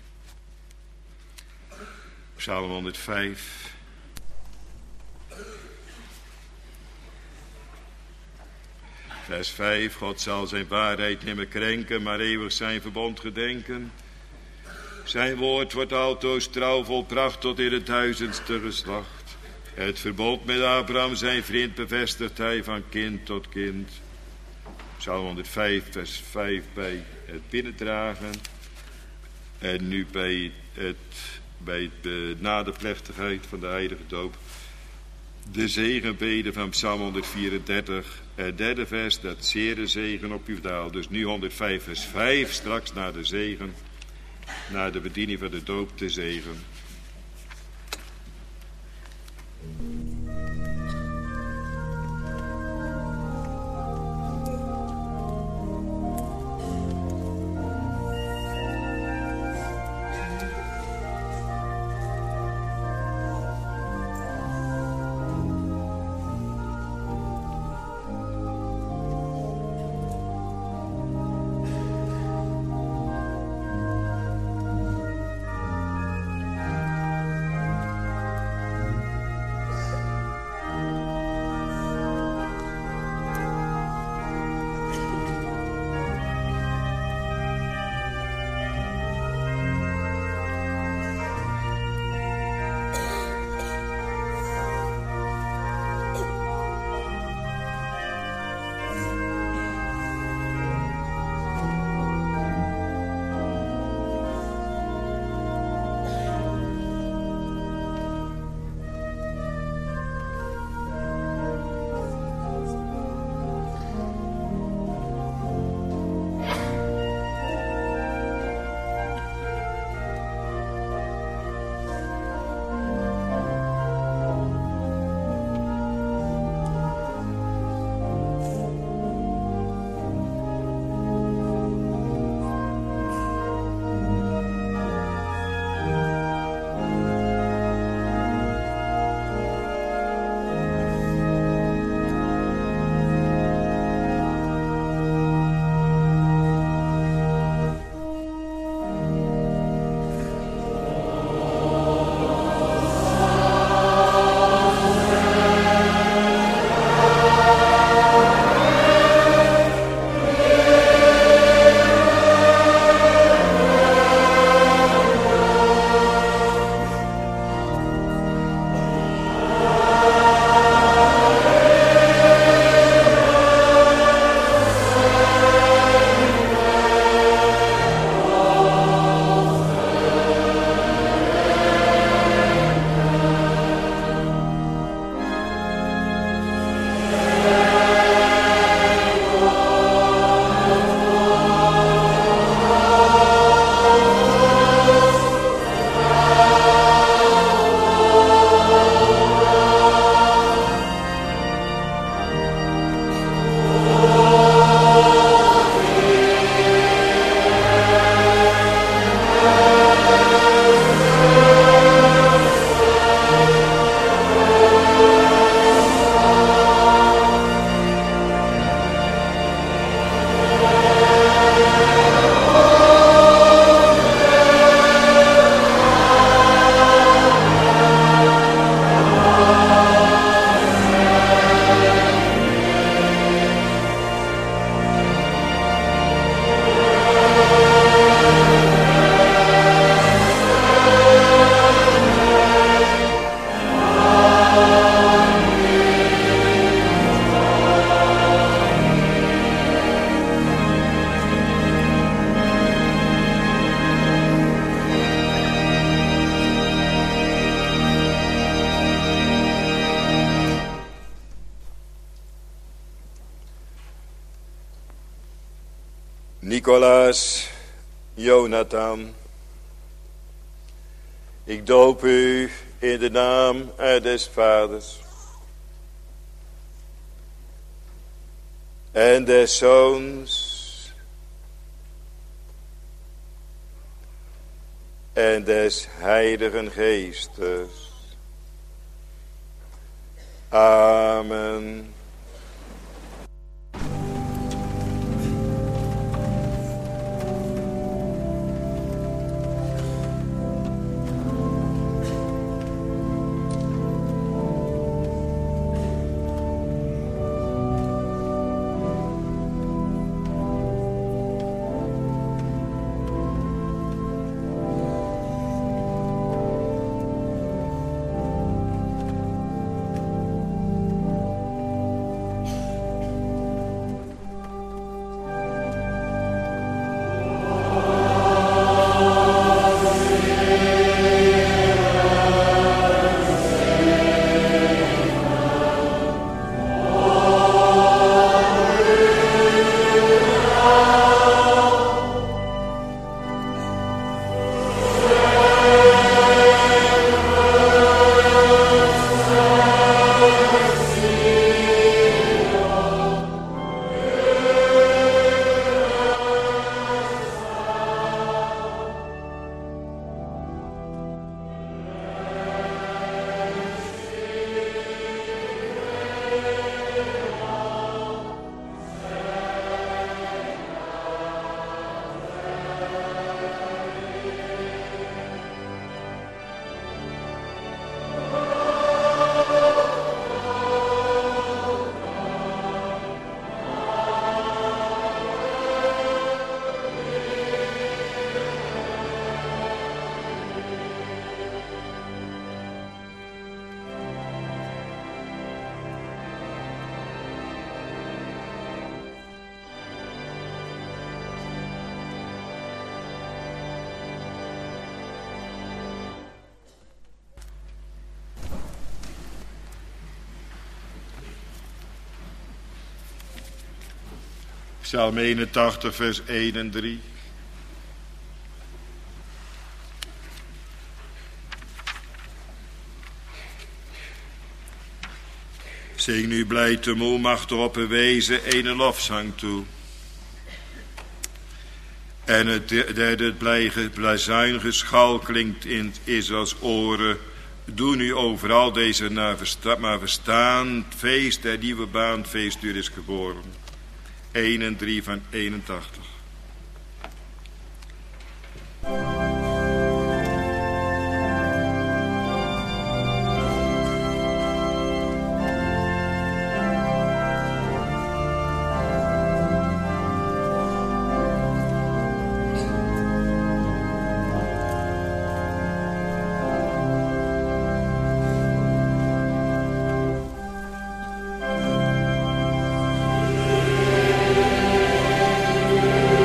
Psalm honderdvijf. Vers vijf, God zal zijn waarheid nimmer krenken, maar eeuwig zijn verbond gedenken. Zijn woord wordt altoos trouw volbracht tot in het duizendste geslacht. Het verbond met Abraham, zijn vriend, bevestigt hij van kind tot kind. Psalm honderdvijf, vers vijf bij het binnendragen. En nu bij, het, bij de nadeplechtigheid van de heilige doop. De zegenbeden van Psalm honderdvierendertig, het derde vers, dat zere zegen op u daalt. Dus nu honderdvijf vers vijf, straks na de zegen, na de bediening van de doop, de zegen. Nicolaas, Jonathan, ik doop u in de naam des Vaders en des Zoons en des Heiligen Geestes. Amen. Psalm eenentachtig, vers één en drie. Zing nu blij te moe, mag erop een wezen, een lofzang toe. En het derde, het blij zuingeschal klinkt in Israëls oren. Doe nu overal deze naar versta, maar verstaan, het feest der nieuwe baan, het feestuur is geboren. één en drie van eenentachtig. Thank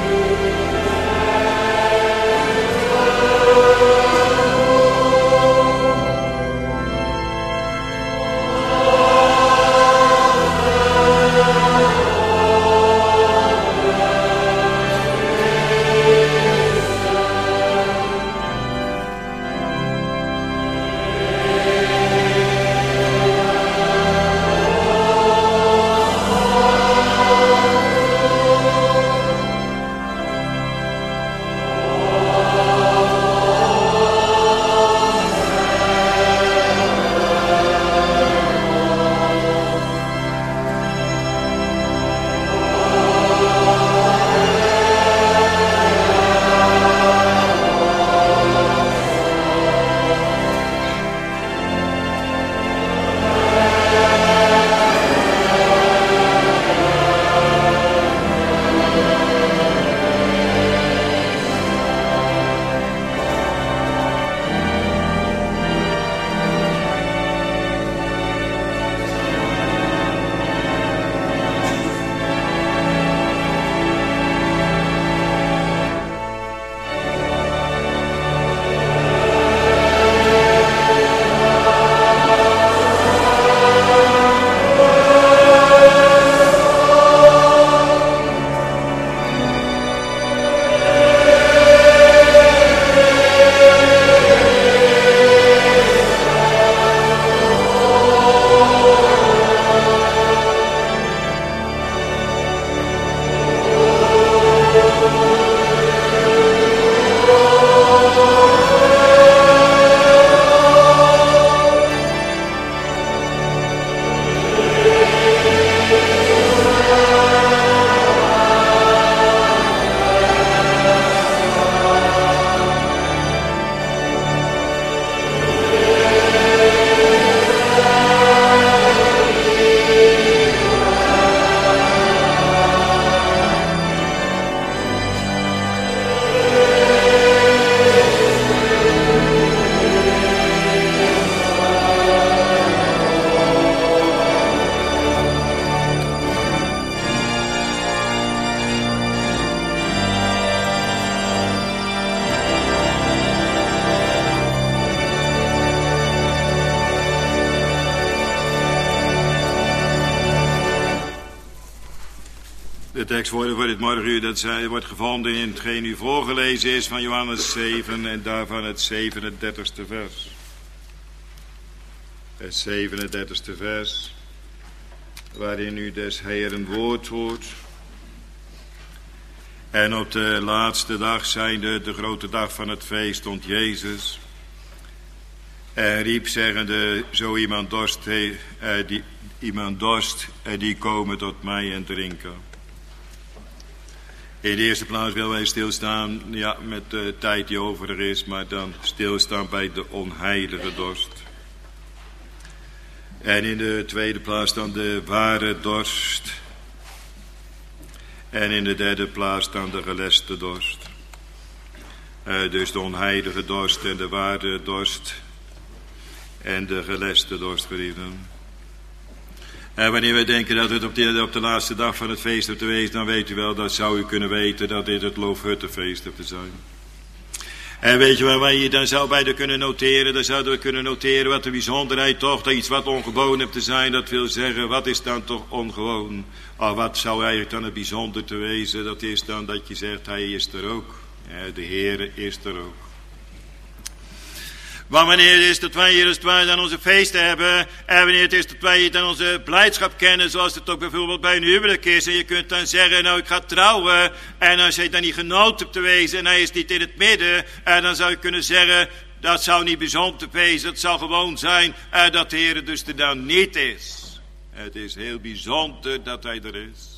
tekst voor dit morgenuur, dat zij, wordt gevonden in hetgeen u voorgelezen is van Johannes zeven en daarvan het zevenendertigste vers. Het zevenendertigste vers, waarin u des Heeren woord hoort. En op de laatste dag, zijnde de grote dag van het feest, stond Jezus en riep zeggende, zo iemand dorst, he, eh, die, iemand dorst, eh, die komen tot mij en drinken. In de eerste plaats willen wij stilstaan, ja, met de tijd die over er is, maar dan stilstaan bij de onheilige dorst. En in de tweede plaats dan de ware dorst. En in de derde plaats dan de geleste dorst. Uh, dus de onheilige dorst en de ware dorst. En de geleste dorst, geliefden. En wanneer wij denken dat het op de, op de laatste dag van het feest hebt te wezen, dan weet u wel, dat zou u kunnen weten dat dit het Loofhuttenfeest hebt te zijn. En weet je waar wij hier dan zou bij kunnen noteren? Dan zouden we kunnen noteren wat de bijzonderheid toch, dat iets wat ongewoon hebt te zijn. Dat wil zeggen, wat is dan toch ongewoon? Of wat zou eigenlijk dan het bijzonder te wezen? Dat is dan dat je zegt, hij is er ook. Ja, de Heere is er ook. Want wanneer het is dat wij hier als het ware dan onze feesten hebben, en wanneer het is dat wij hier dan onze blijdschap kennen, zoals het ook bijvoorbeeld bij een huwelijk is, en je kunt dan zeggen, nou ik ga trouwen, en als je dan niet genood hebt te wezen, en hij is niet in het midden, en dan zou je kunnen zeggen, dat zou niet bijzonder wezen, het zou gewoon zijn, en dat de Heer dus er dan niet is. Het is heel bijzonder dat hij er is.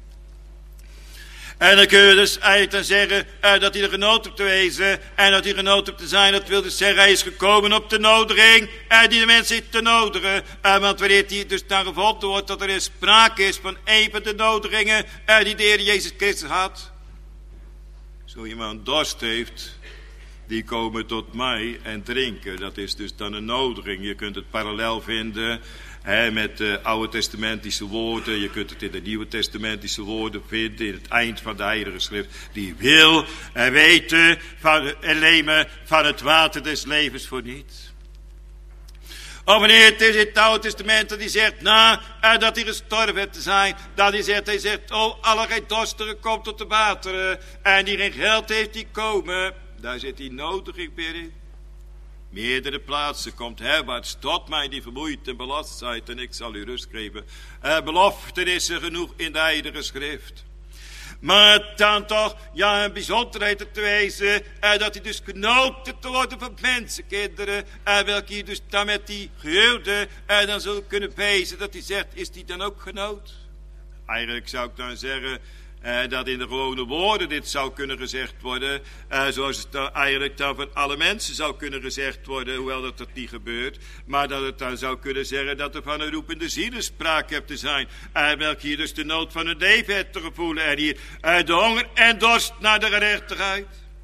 En dan kun je dus eigenlijk dan zeggen uh, dat hij er genoten op te wezen. En dat hij genoten op te zijn. Dat wil dus zeggen hij is gekomen op de nodiging. En uh, die de mensen heeft te nodigen. Uh, want wanneer hij dus dan gevonden wordt dat er sprake is van een van de nodigingen uh, die de Heer Jezus Christus had. Zo iemand dorst heeft. Die komen tot mij en drinken. Dat is dus dan een nodiging. Je kunt het parallel vinden. He, met de oude testamentische woorden. Je kunt het in de nieuwe testamentische woorden vinden. In het eind van de heilige schrift. Die wil en weten van, en nemen van het water des levens voor niets. Of wanneer het is in het oude testament dat hij zegt. Na nou, dat hij gestorven heeft te zijn. Dat hij zegt. Hij zegt. Oh alle gij dorstigen komt tot de wateren. En die geen geld heeft die komen. Daar zit die nodiging weer in. Meerdere plaatsen komt herwaarts tot mij die vermoeid en belast zijt en ik zal u rust geven. Uh, belofte is er genoeg in de heilige schrift. Maar dan toch, ja, een bijzonderheid te wezen, uh, dat hij dus genoten te worden van mensenkinderen, uh, welke hier dus dan met die gehuwde uh, dan zullen kunnen wezen, dat hij zegt, is die dan ook genoot? Eigenlijk zou ik dan zeggen, Uh, dat in de gewone woorden dit zou kunnen gezegd worden. Uh, zoals het dan eigenlijk dan van alle mensen zou kunnen gezegd worden. Hoewel dat dat niet gebeurt. Maar dat het dan zou kunnen zeggen dat er van een roepende zielen sprake heeft te zijn. Uh, welke hier dus de nood van hun leven heeft te gevoelen. En hier uh, de honger en dorst naar de gerechtigheid.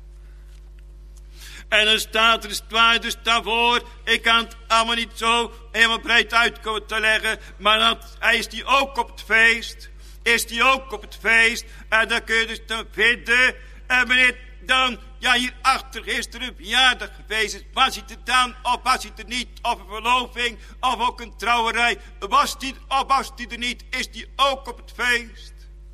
En dan staat er dus, dus daarvoor. Ik kan het allemaal niet zo helemaal breed uit komen te leggen. Maar dat, hij is die ook op het feest. Is die ook op het feest. En dan kun je dus dan vinden. En wanneer dan, ja hierachter is er een verjaardag geweest. Was hij er dan of was hij er niet? Of een verloving of ook een trouwerij. Was die of was die er niet? Is die ook op het feest?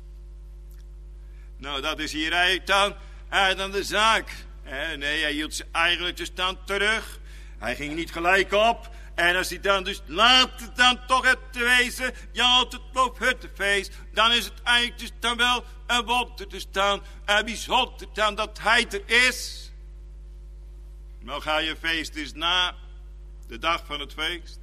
Nou dat is hier eigenlijk dan, en dan de zaak. En nee, hij hield ze eigenlijk dus dan terug. Hij ging niet gelijk op. En als hij dan dus later dan toch hebt te wezen, ja, op het Loofhuttenfeest, dan is het eigenlijk dus dan wel een wonder dus dan, en bijzonder dan dat hij er is. Nou ga je feest eens na, de dag van het feest.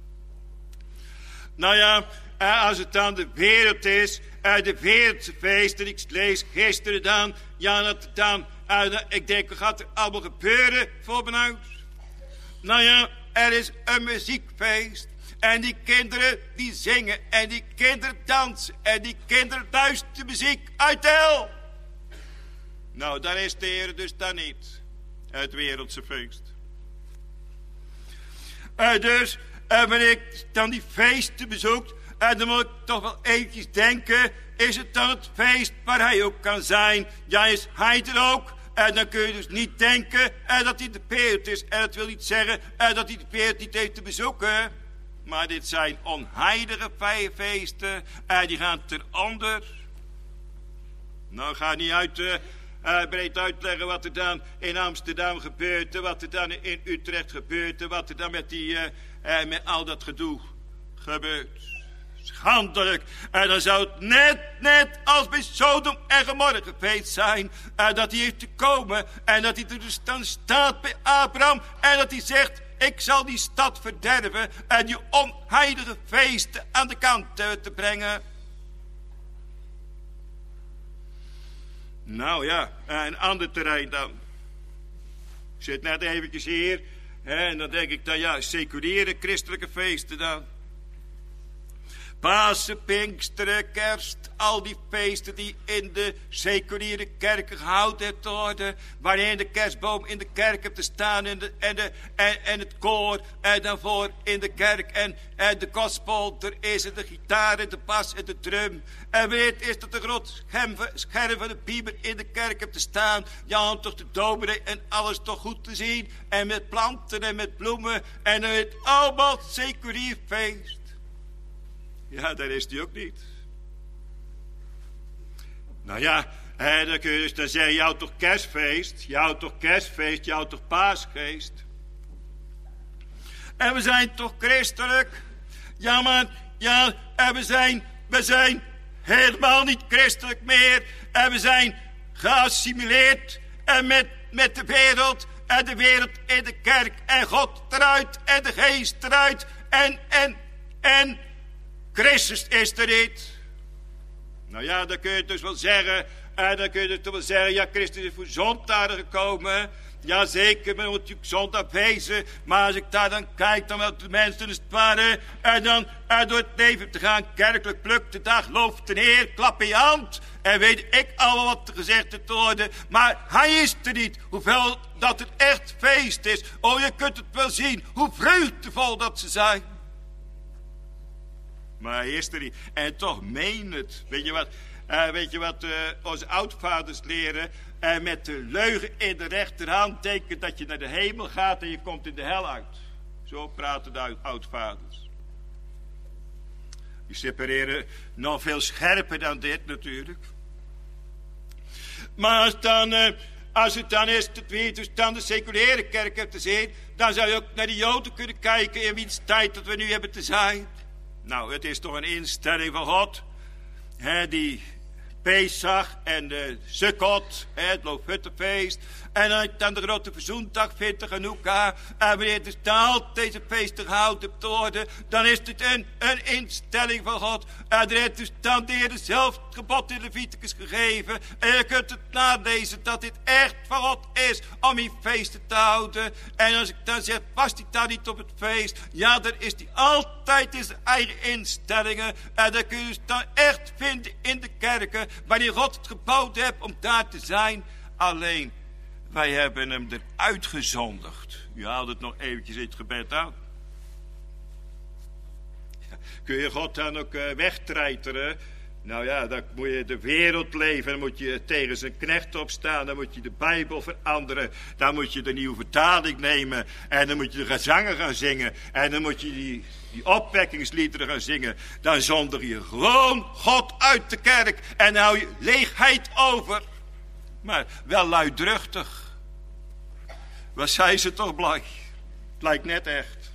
Nou ja, als het dan de wereld is, de wereldse feest, en ik lees gisteren dan, ja, dat het dan, ik denk, wat gaat er allemaal gebeuren voor mijn huis? Nou ja, er is een muziekfeest. En die kinderen die zingen. En die kinderen dansen. En die kinderen luisteren muziek uit de hel. Nou, daar is de Heer dus dan niet. Het wereldse feest. Uh, dus, uh, wanneer ik dan die feesten bezoek. Uh, dan moet ik toch wel eventjes denken. Is het dan het feest waar hij ook kan zijn? Ja, is hij er ook? En dan kun je dus niet denken uh, dat hij de peert is. En dat wil niet zeggen uh, dat hij de peert niet heeft te bezoeken. Maar dit zijn onheilige feesten. En uh, die gaan eronder. Nou, ga niet uit, uh, uh, breed uitleggen wat er dan in Amsterdam gebeurt, wat er dan in Utrecht gebeurt, wat er dan met, die, uh, uh, met al dat gedoe gebeurt. Schandelijk. En dan zou het net, net als bij Sodom en Gomorra geweest zijn, uh, dat hij heeft te komen en dat hij er dus dan staat bij Abraham en dat hij zegt, ik zal die stad verderven en die onheilige feesten aan de kant uh, te brengen. Nou ja, een ander terrein dan. Ik zit net eventjes hier hè, en dan denk ik dan ja, seculiere christelijke feesten dan. Pasen, Pinksteren, Kerst, al die feesten die in de seculiere kerken gehouden worden, waarin de kerstboom in de kerk hebt te staan en, de, en, de, en, en het koor en daarvoor in de kerk en, en de gospel, er is de gitaar en de bas en de drum. En weet is dat de groot scherm van de bieber in de kerk hebt te staan, ja om toch de dominee en alles toch goed te zien en met planten en met bloemen en het allemaal seculier feest. Ja, daar is die ook niet. Nou ja, hè, dan kun je dus dan zeggen, jou toch kerstfeest, jou toch kerstfeest, jou toch paasgeest. En we zijn toch christelijk? Ja, maar, ja, en we zijn, we zijn helemaal niet christelijk meer. En we zijn geassimileerd en met, met de wereld en de wereld in de kerk en God eruit en de geest eruit en, en, en... Christus is er niet. Nou ja, dan kun je dus wel zeggen. En dan kun je dus wel zeggen. Ja, Christus is voor zondagen gekomen. Jazeker, men moet natuurlijk zondag wezen. Maar als ik daar dan kijk, dan wel de mensen het ware. En dan en door het leven te gaan. Kerkelijk plukt de dag, loof ten Heer, klap in je hand. En weet ik allemaal wat er gezegd te worden. Maar hij is er niet. Hoeveel dat het echt feest is. Oh, je kunt het wel zien. Hoe vreugdevol dat ze zijn. Maar hij is er niet. En toch meen het. Weet je wat, uh, weet je wat uh, onze oudvaders leren? Uh, met de leugen in de rechterhand denken dat je naar de hemel gaat en je komt in de hel uit. Zo praten de oudvaders. Die separeren nog veel scherper dan dit natuurlijk. Maar als, dan, uh, als het dan is dat we dus dan de seculiere kerk hebben te zien, dan zou je ook naar de Joden kunnen kijken in wiens tijd dat we nu hebben te zijn. Nou, het is toch een instelling van God. He, die Pesach en de Sukkot, he, het Loofhuttenfeest. En dan, dan de grote verzoendag vindt de Hanukkah. En wanneer dus al deze feesten gehouden worden, dan is het een, een instelling van God. En er heeft dus dan de Heer zelf het gebod in Leviticus gegeven. En je kunt het nalezen dat dit echt van God is om die feesten te houden. En als ik dan zeg, past hij dan niet op het feest? Ja, dan is hij altijd in zijn eigen instellingen. En dat kun je dus dan echt vinden in de kerken, wanneer God het geboden heeft om daar te zijn. Alleen, wij hebben hem eruit gezondigd. U haalt het nog eventjes in het gebed aan. Ja, kun je God dan ook uh, wegtreiteren? Nou ja, dan moet je de wereld leven. Dan moet je tegen zijn knecht opstaan. Dan moet je de Bijbel veranderen. Dan moet je de nieuwe vertaling nemen. En dan moet je de gezangen gaan zingen. En dan moet je die, die opwekkingsliederen gaan zingen. Dan zondig je gewoon God uit de kerk. En dan hou je leegheid over. Maar wel luidruchtig. Wat zei ze toch blij? Het lijkt net echt.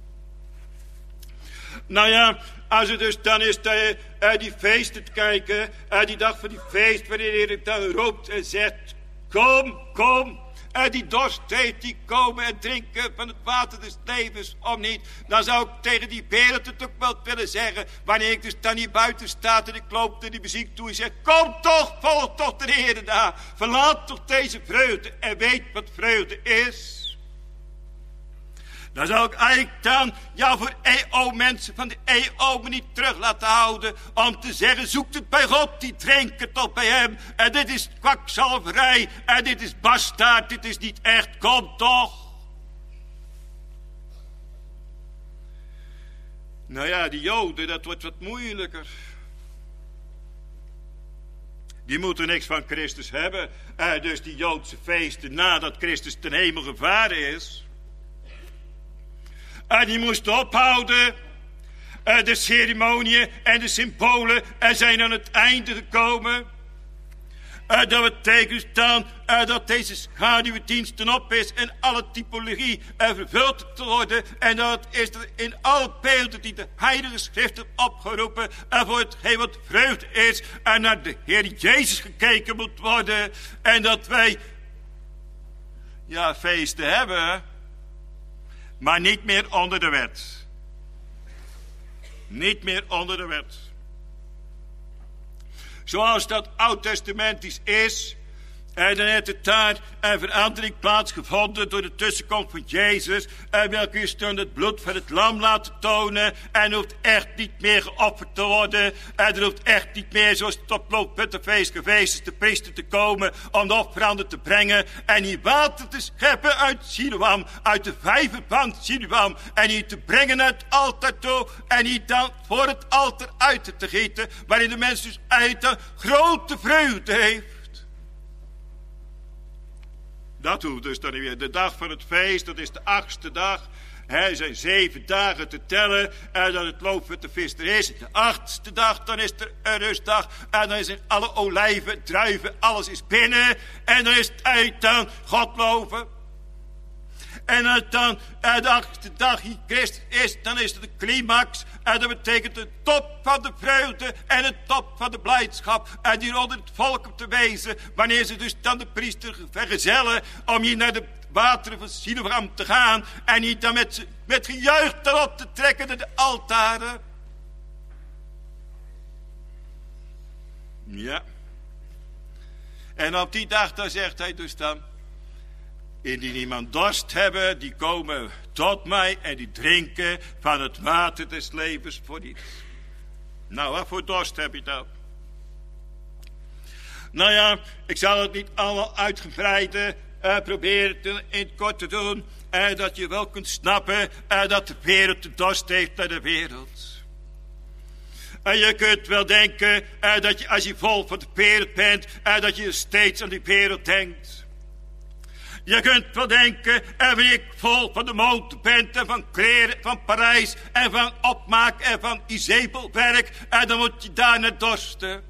Nou ja, als het dus dan is dat je uh, die feesten te kijken, uh, die dag van die feest, wanneer hij dan roept en zegt, kom, kom. En die dorst heeft, die komen en drinken van het water des levens om niet. Dan zou ik tegen die wereld het ook wel willen zeggen. Wanneer ik dus dan hier buiten sta en ik loop naar die muziek toe en zeg, kom toch, volg toch de Heer daar. Verlaat toch deze vreugde en weet wat vreugde is. Dan zou ik eigenlijk dan jou voor E O mensen van de E O me niet terug laten houden. Om te zeggen, zoek het bij God, die drinken toch bij hem. En dit is kwakzalverij. En dit is bastaard, dit is niet echt. Kom toch. Nou ja, die Joden, dat wordt wat moeilijker. Die moeten niks van Christus hebben. Uh, dus die Joodse feesten nadat Christus ten hemel gevaren is. En die moesten ophouden. Uh, de ceremoniën en de symbolen er zijn aan het einde gekomen. Uh, dat betekent dan uh, dat deze schaduwdienst ten op is en alle typologie uh, vervuld te worden. En dat is er in alle beelden die de heilige schriften opgeroepen en voor hetgeen wat vreugde is en naar de Heer Jezus gekeken moet worden. En dat wij ja feesten hebben, maar niet meer onder de wet. Niet meer onder de wet. Zoals dat oud-testamentisch is. En dan heeft het daar een verandering plaatsgevonden door de tussenkomst van Jezus. En welke is toen het bloed van het lam laten tonen. En er hoeft echt niet meer geofferd te worden. En er hoeft echt niet meer zoals het op Loofhuttenfeest geweest is de priester te komen om de offeranden te brengen. En hier water te scheppen uit Siloam, uit de vijver van Siloam. En hier te brengen naar het altaar toe. En hier dan voor het altaar uit te gieten. Waarin de mens dus uit dan grote vreugde heeft. Dat hoeft dus dan niet weer. De dag van het feest, dat is de achtste dag. Er zijn zeven dagen te tellen. En dat het Loofhuttenfeest er is. De achtste dag, dan is er een rustdag. En dan zijn alle olijven, druiven, alles is binnen. En dan is het uit dan God loven. En als dan de achtste dag hier Christus is, dan is het de climax. En dat betekent de top van de vreugde en de top van de blijdschap. En die onder het volk op te wezen. Wanneer ze dus dan de priester vergezellen om hier naar de wateren van Siloam te gaan. En hier dan met, met gejuich erop te trekken naar de altaren. Ja. En op die dag dan zegt hij dus dan: indien iemand dorst hebben, die komen tot mij en die drinken van het water des levens voor niets. Nou, wat voor dorst heb je dan? Nou ja, ik zal het niet allemaal uitgebreid uh, proberen te, in het kort te doen. Uh, dat je wel kunt snappen uh, dat de wereld de dorst heeft naar de wereld. En je kunt wel denken uh, dat je als je vol van de wereld bent, uh, dat je steeds aan die wereld denkt. Je kunt wel denken, en wanneer ik vol van de mode ben en van kleren van Parijs en van opmaak en van Izebelwerk, en dan moet je daar naar dorsten.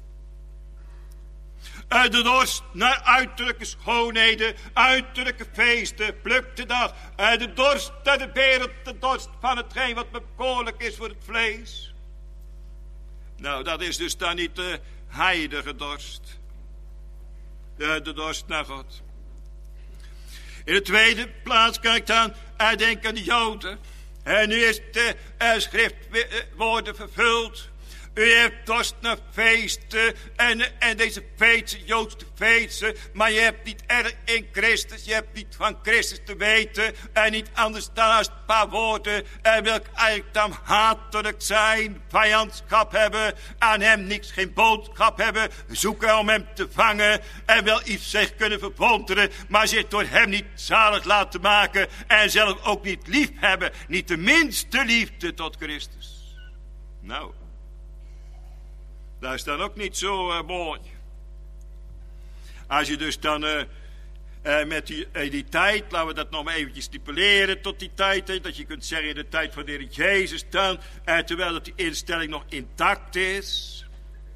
En de dorst naar uiterlijke schoonheden, uiterlijke feesten, pluk de dag. En de dorst naar de wereld, de dorst van hetgeen wat bekoorlijk is voor het vlees. Nou, dat is dus dan niet de heilige dorst. De, de dorst naar God. In de tweede plaats kan ik dan denken aan de Joden. En nu is de uh, schriftwoorden vervuld. U hebt dorst naar feesten en, en deze feesten, Joodse feesten. Maar je hebt niet erg in Christus. Je hebt niet van Christus te weten. En niet anders dan als een paar woorden. En welke eigenlijk dan hatelijk zijn. Vijandschap hebben. Aan hem niks, geen boodschap hebben. Zoeken om hem te vangen. En wel iets zich kunnen verwonderen. Maar zich door hem niet zalig laten maken. En zelf ook niet lief hebben. Niet de minste liefde tot Christus. Nou. Dat is dan ook niet zo uh, mooi. Als je dus dan uh, uh, met die, uh, die tijd, laten we dat nog maar eventjes stipuleren tot die tijd, hè, dat je kunt zeggen in de tijd van de Heer Jezus dan, uh, terwijl dat die instelling nog intact is.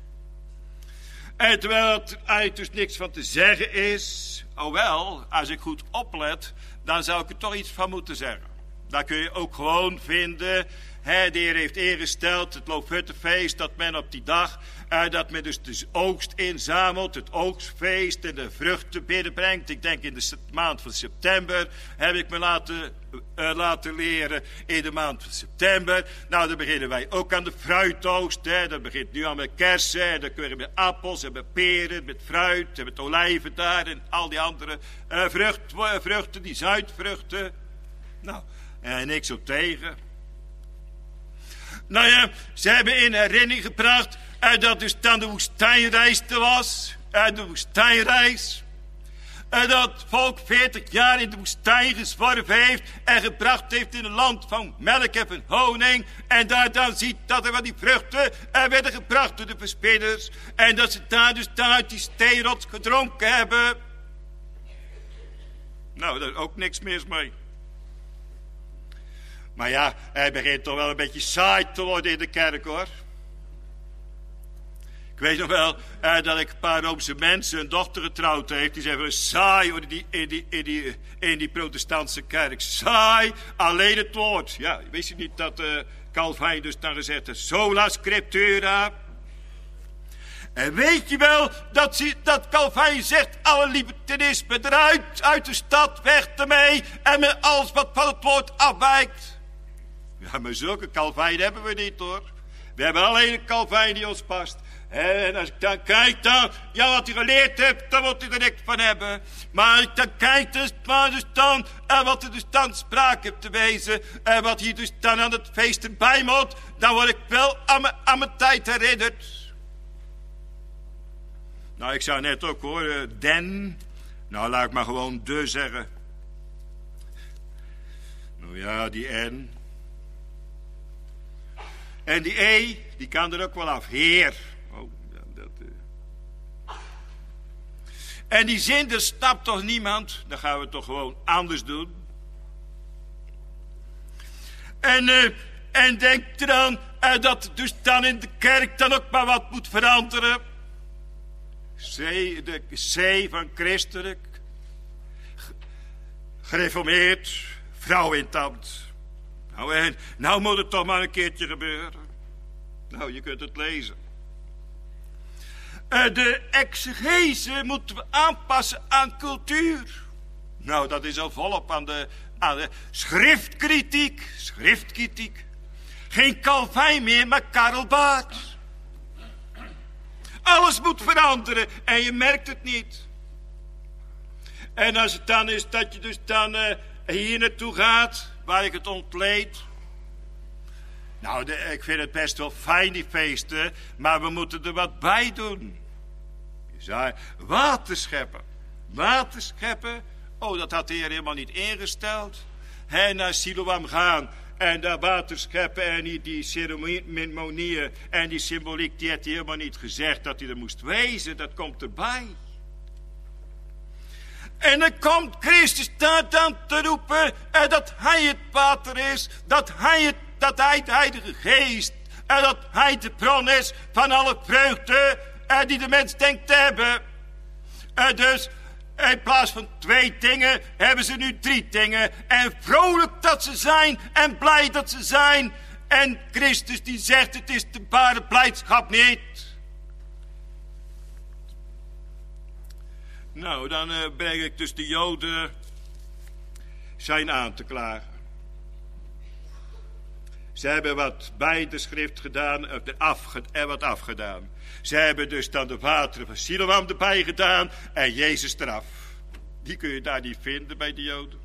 En terwijl er eigenlijk dus niks van te zeggen is, hoewel, als ik goed oplet, dan zou ik er toch iets van moeten zeggen. Dat kun je ook gewoon vinden. He, de Heer heeft ingesteld, het Loofhuttenfeest, dat men op die dag, uh, dat men dus de oogst inzamelt, het oogstfeest en de vruchten binnenbrengt. Ik denk in de maand van september heb ik me laten, uh, laten leren, in de maand van september. Nou, dan beginnen wij ook aan de fruitoogst. Hè. Dat begint nu al met kersen, en dan kunnen we met appels en met peren, met fruit en met olijven daar en al die andere uh, vrucht, uh, vruchten, die zuidvruchten. Nou, en niks op tegen. Nou ja, ze hebben in herinnering gebracht uh, dat dus dan de woestijnreis er was. Uh, de woestijnreis. Uh, dat het volk veertig jaar in de woestijn gezworven heeft en gebracht heeft in een land van melk en van honing. En daar dan ziet dat er van die vruchten uh, werden gebracht door de verspieders. En dat ze daar dus dan uit die steenrots gedronken hebben. Nou, daar is ook niks mis mee. Maar ja, hij begint toch wel een beetje saai te worden in de kerk, hoor. Ik weet nog wel uh, dat ik een paar Roomse mensen een dochter getrouwd heeft. Die zeggen, saai in die, in, die, in, die, in die protestantse kerk. Saai, alleen het woord. Ja, wist je niet dat uh, Calvijn dus dan gezegd heeft, sola scriptura. En weet je wel dat, ze, dat Calvijn zegt, alle libertinisme eruit, uit de stad, weg ermee. En met alles wat van het woord afwijkt. Ja, maar zulke Calvijn hebben we niet hoor. We hebben alleen een Calvijn die ons past. En als ik dan kijk dan, ja wat hij geleerd hebt, dan moet hij er niks van hebben. Maar als ik dan kijk dus, maar dus dan, en wat er dus dan sprake heeft te wezen, en wat hier dus dan aan het feest erbij moet, dan word ik wel aan mijn, aan mijn tijd herinnerd. Nou, ik zou net ook horen, den, nou laat ik maar gewoon de zeggen. Nou ja, die N. En die E, die kan er ook wel af, Heer. Oh, dat, uh. En die zin, er snapt toch niemand? Dan gaan we het toch gewoon anders doen. En, uh, en denk eraan uh, dat dus dan in de kerk dan ook maar wat moet veranderen. C, de C van christelijk. Gereformeerd, vrouw in tand. Nou, en nou moet het toch maar een keertje gebeuren. Nou, je kunt het lezen. Uh, de exegese moeten we aanpassen aan cultuur. Nou, dat is al volop aan de, aan de schriftkritiek. Schriftkritiek. Geen Calvijn meer, maar Karl Barth. Alles moet veranderen en je merkt het niet. En als het dan is dat je dus dan uh, hier naartoe gaat, waar ik het ontleed. Nou, de, ik vind het best wel fijn die feesten, maar we moeten er wat bij doen. Je zei, water scheppen. Water scheppen, oh dat had de Heer helemaal niet ingesteld. En naar Siloam gaan en daar water scheppen en die, die ceremonieën en die symboliek, die had hij helemaal niet gezegd dat hij er moest wezen. Dat komt erbij. En dan komt Christus daar dan te roepen en dat hij het water is, dat hij, het, dat hij de Heilige Geest en dat hij de bron is van alle vreugde en die de mens denkt te hebben. En dus in plaats van twee dingen hebben ze nu drie dingen. En vrolijk dat ze zijn en blij dat ze zijn. En Christus die zegt het is de ware blijdschap niet. Nou, dan uh, breng ik dus de Joden zijn aan te klagen. Ze hebben wat bij de schrift gedaan of afge- en wat afgedaan. Ze hebben dus dan de wateren van Siloam erbij gedaan en Jezus eraf. Die kun je daar niet vinden bij de Joden.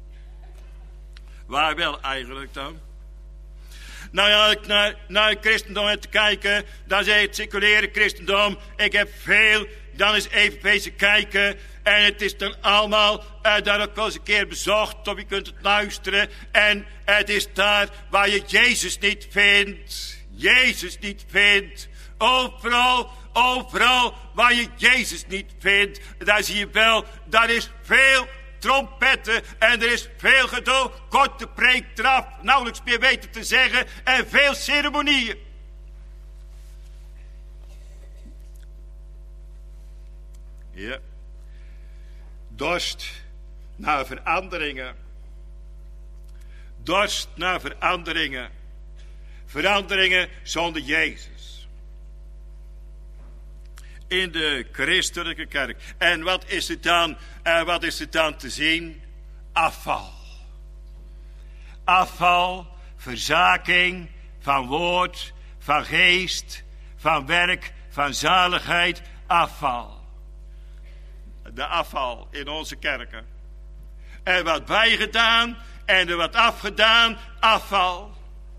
Waar wel eigenlijk dan? Nou ja, als ik naar, naar het christendom heb te kijken, dan zeg het seculiere christendom, ik heb veel, dan is even bezig kijken. En het is dan allemaal uh, daar ook wel eens een keer bezocht, of je kunt het luisteren. En het is daar waar je Jezus niet vindt. Jezus niet vindt. Overal, overal waar je Jezus niet vindt, daar zie je wel, daar is veel trompetten en er is veel gedoe, korte preek eraf, nauwelijks meer weten te zeggen en veel ceremonieën. Ja. Dorst naar veranderingen. Dorst naar veranderingen. Veranderingen zonder Jezus. In de christelijke kerk. En wat is er dan, uh, wat is er dan te zien? Afval. Afval, verzaking van woord, van geest, van werk, van zaligheid, afval. De afval in onze kerken. Er wat bijgedaan en er wat afgedaan, afval.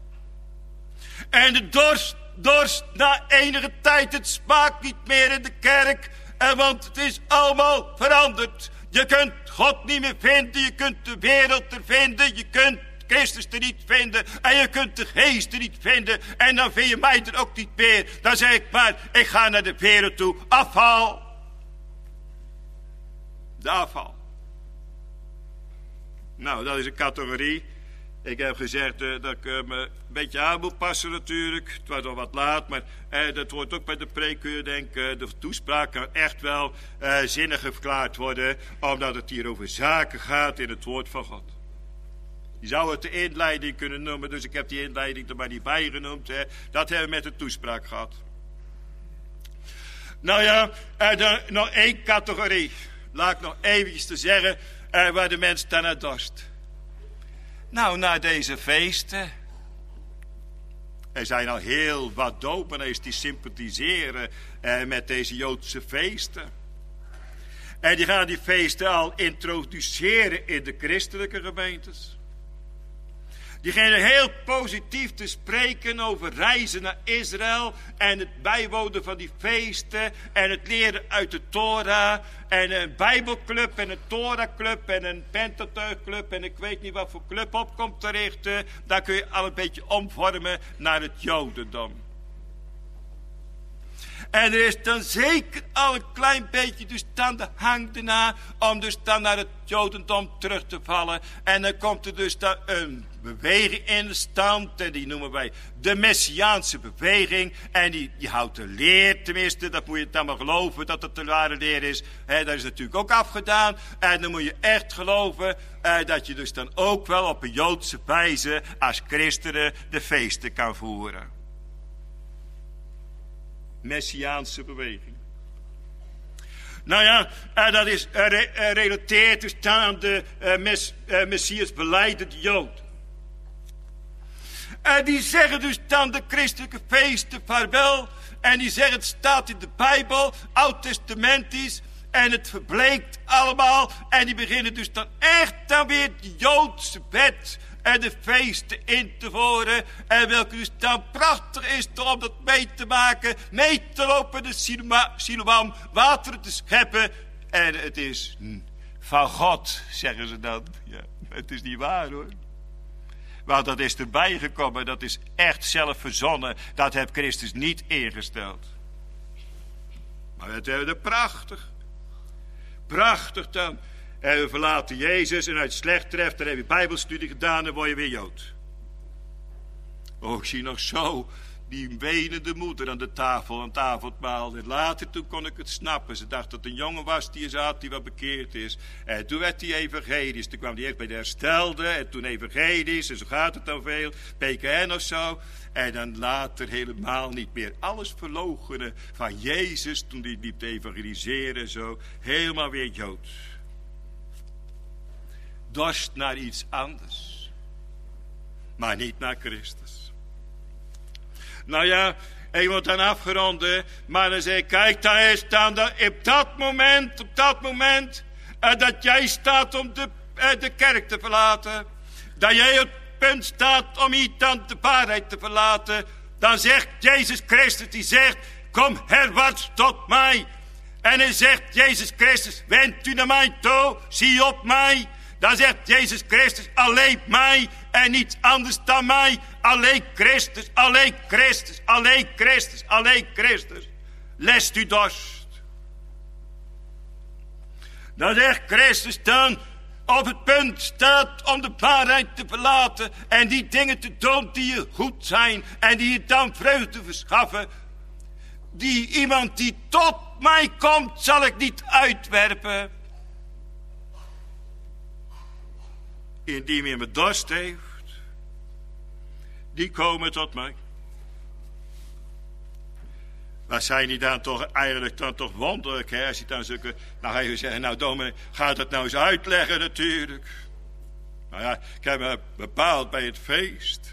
En de dorst, dorst na enige tijd, het smaakt niet meer in de kerk. En want het is allemaal veranderd. Je kunt God niet meer vinden, je kunt de wereld er vinden, je kunt Christus er niet vinden en je kunt de geest er niet vinden. En dan vind je mij er ook niet meer. Dan zeg ik maar, ik ga naar de wereld toe, afval. De afval. Nou, dat is een categorie. Ik heb gezegd uh, dat ik uh, me een beetje aan moet passen natuurlijk. Het was al wat laat, maar uh, dat wordt ook bij de preek, kun je denken. De toespraak kan echt wel uh, zinniger verklaard worden, omdat het hier over zaken gaat in het woord van God. Je zou het de inleiding kunnen noemen, dus ik heb die inleiding er maar niet bij genoemd. Hè. Dat hebben we met de toespraak gehad. Nou ja, uh, dan nog één categorie. Laat ik nog eventjes te zeggen uh, waar de mens dan naar dorst. Nou, na deze feesten. Er zijn al heel wat dominees die sympathiseren uh, met deze Joodse feesten. En die gaan die feesten al introduceren in de christelijke gemeentes. Die beginnen heel positief te spreken over reizen naar Israël en het bijwonen van die feesten en het leren uit de Torah en een Bijbelclub en een Torahclub en een Pentateuchclub en ik weet niet wat voor club op komt te richten. Daar kun je al een beetje omvormen naar het Jodendom. En er is dan zeker al een klein beetje dus dan de hang erna om dus dan naar het Jodendom terug te vallen. En dan komt er dus dan een beweging in de stand en die noemen wij de Messiaanse beweging. En die, die houdt de leer, tenminste, dat moet je dan maar geloven dat het de ware leer is. He, dat is natuurlijk ook afgedaan. En dan moet je echt geloven eh, dat je dus dan ook wel op een Joodse wijze als christenen de feesten kan voeren. Messiaanse beweging. Nou ja, uh, dat is uh, re- uh, relateerd dus aan de uh, mes- uh, Messias belijdende Jood. En uh, die zeggen dus dan de christelijke feesten vaarwel. En die zeggen het staat in de Bijbel, oud-testamentisch. En het verbleekt allemaal. En die beginnen dus dan echt dan weer de Joodse wet en de feesten in te voeren. En welke dus dan prachtig is om dat mee te maken. Mee te lopen de Siloam, water te scheppen. En het is van God, zeggen ze dan. Ja, het is niet waar hoor. Want dat is erbij gekomen. Dat is echt zelf verzonnen. Dat heeft Christus niet ingesteld. Maar het hebben we prachtig. Prachtig dan. En we verlaten Jezus en als het slecht treft, dan heb je bijbelstudie gedaan en dan word je weer Jood. Oh, ik zie nog zo die wenende moeder aan de tafel, aan het avondmaal. En later toen kon ik het snappen. Ze dacht dat het een jongen was die er zat, die wat bekeerd is. En toen werd hij evangelisch. Toen kwam hij eerst bij de herstelde en toen evangelisch. En zo gaat het dan veel. P K N of zo. En dan later helemaal niet meer. Alles verloochenen van Jezus toen hij liep te evangeliseren en zo. Helemaal weer Jood. Dorst naar iets anders. Maar niet naar Christus. Nou ja, ik moet dan afgeronden. Maar dan zei ik, kijk daar is dan dat op dat moment, op dat moment. Uh, dat jij staat om de, uh, de kerk te verlaten. Dat jij op het punt staat om hier dan de waarheid te verlaten. Dan zegt Jezus Christus, die zegt, kom herwaarts tot mij. En hij zegt, Jezus Christus, wend u naar mij toe, zie op mij. Dan zegt Jezus Christus, alleen mij en niets anders dan mij. Alleen Christus, alleen Christus, alleen Christus, alleen Christus. Lest u dorst. Dan zegt Christus dan op het punt staat om de waarheid te verlaten. En die dingen te doen die je goed zijn. En die je dan vreugde verschaffen. Die iemand die tot mij komt zal ik niet uitwerpen. Indien men me dorst heeft, die komen tot mij. Maar zijn die dan toch eigenlijk dan toch wonderlijk, hè? Als je dan zulke, nou ga je zeggen, nou dominee, ga dat nou eens uitleggen natuurlijk. Nou ja, ik heb me bepaald bij het feest.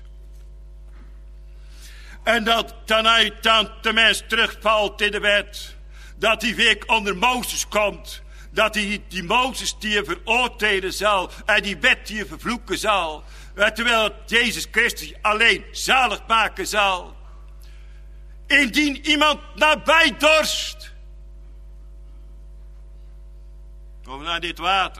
En dat dan uit dan de mens terugvalt in de wet, dat hij weer onder Mozes komt. Dat hij die Mozes die je veroordelen zal. En die wet die je vervloeken zal. Terwijl Jezus Christus alleen zalig maken zal. Indien iemand nabij dorst. Of naar dit water.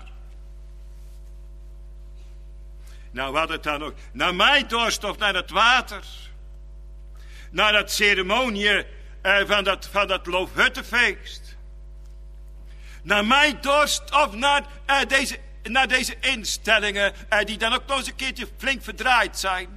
Nou wat het dan ook. Naar mij dorst of naar het water. Naar dat ceremonie eh, van dat, van dat Loofhuttenfeest. Naar mij dorst of naar uh, deze naar deze instellingen, uh, die dan ook nog eens een keertje flink verdraaid zijn.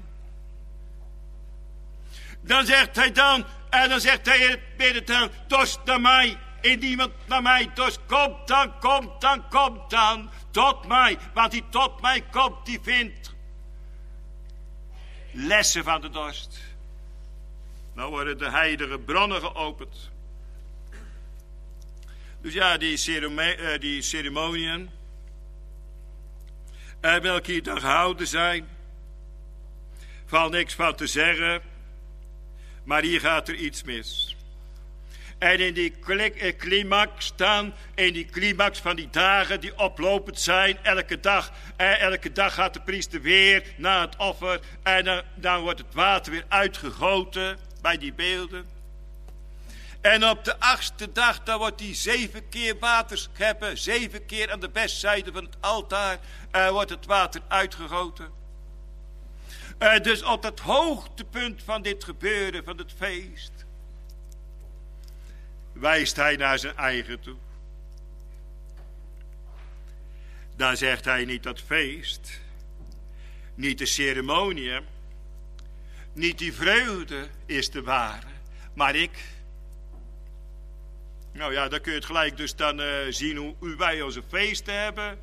Dan zegt hij dan, en dan zegt hij in het midden dan, dus naar mij, in iemand naar mij, dus komt dan, komt dan, komt dan, tot mij. Want die tot mij komt, die vindt lessen van de dorst. Nou worden de heilige bronnen geopend. Dus ja, die, ceremoniën, uh, die ceremoniën, uh, welke hier dan gehouden zijn, valt niks van te zeggen, maar hier gaat er iets mis. En in die climax dan, in die climax van die dagen die oplopend zijn, elke dag, eh, elke dag gaat de priester weer naar het offer en dan, dan wordt het water weer uitgegoten bij die beelden. En op de achtste dag, dan wordt die zeven keer waterscheppen, zeven keer aan de westzijde van het altaar, eh, wordt het water uitgegoten. Uh, dus op het hoogtepunt van dit gebeuren, van het feest, wijst hij naar zijn eigen toe. Dan zegt hij niet dat feest, niet de ceremonie, niet die vreugde is de ware, maar ik. Nou ja, dan kun je het gelijk dus dan uh, zien hoe, hoe wij onze feesten hebben.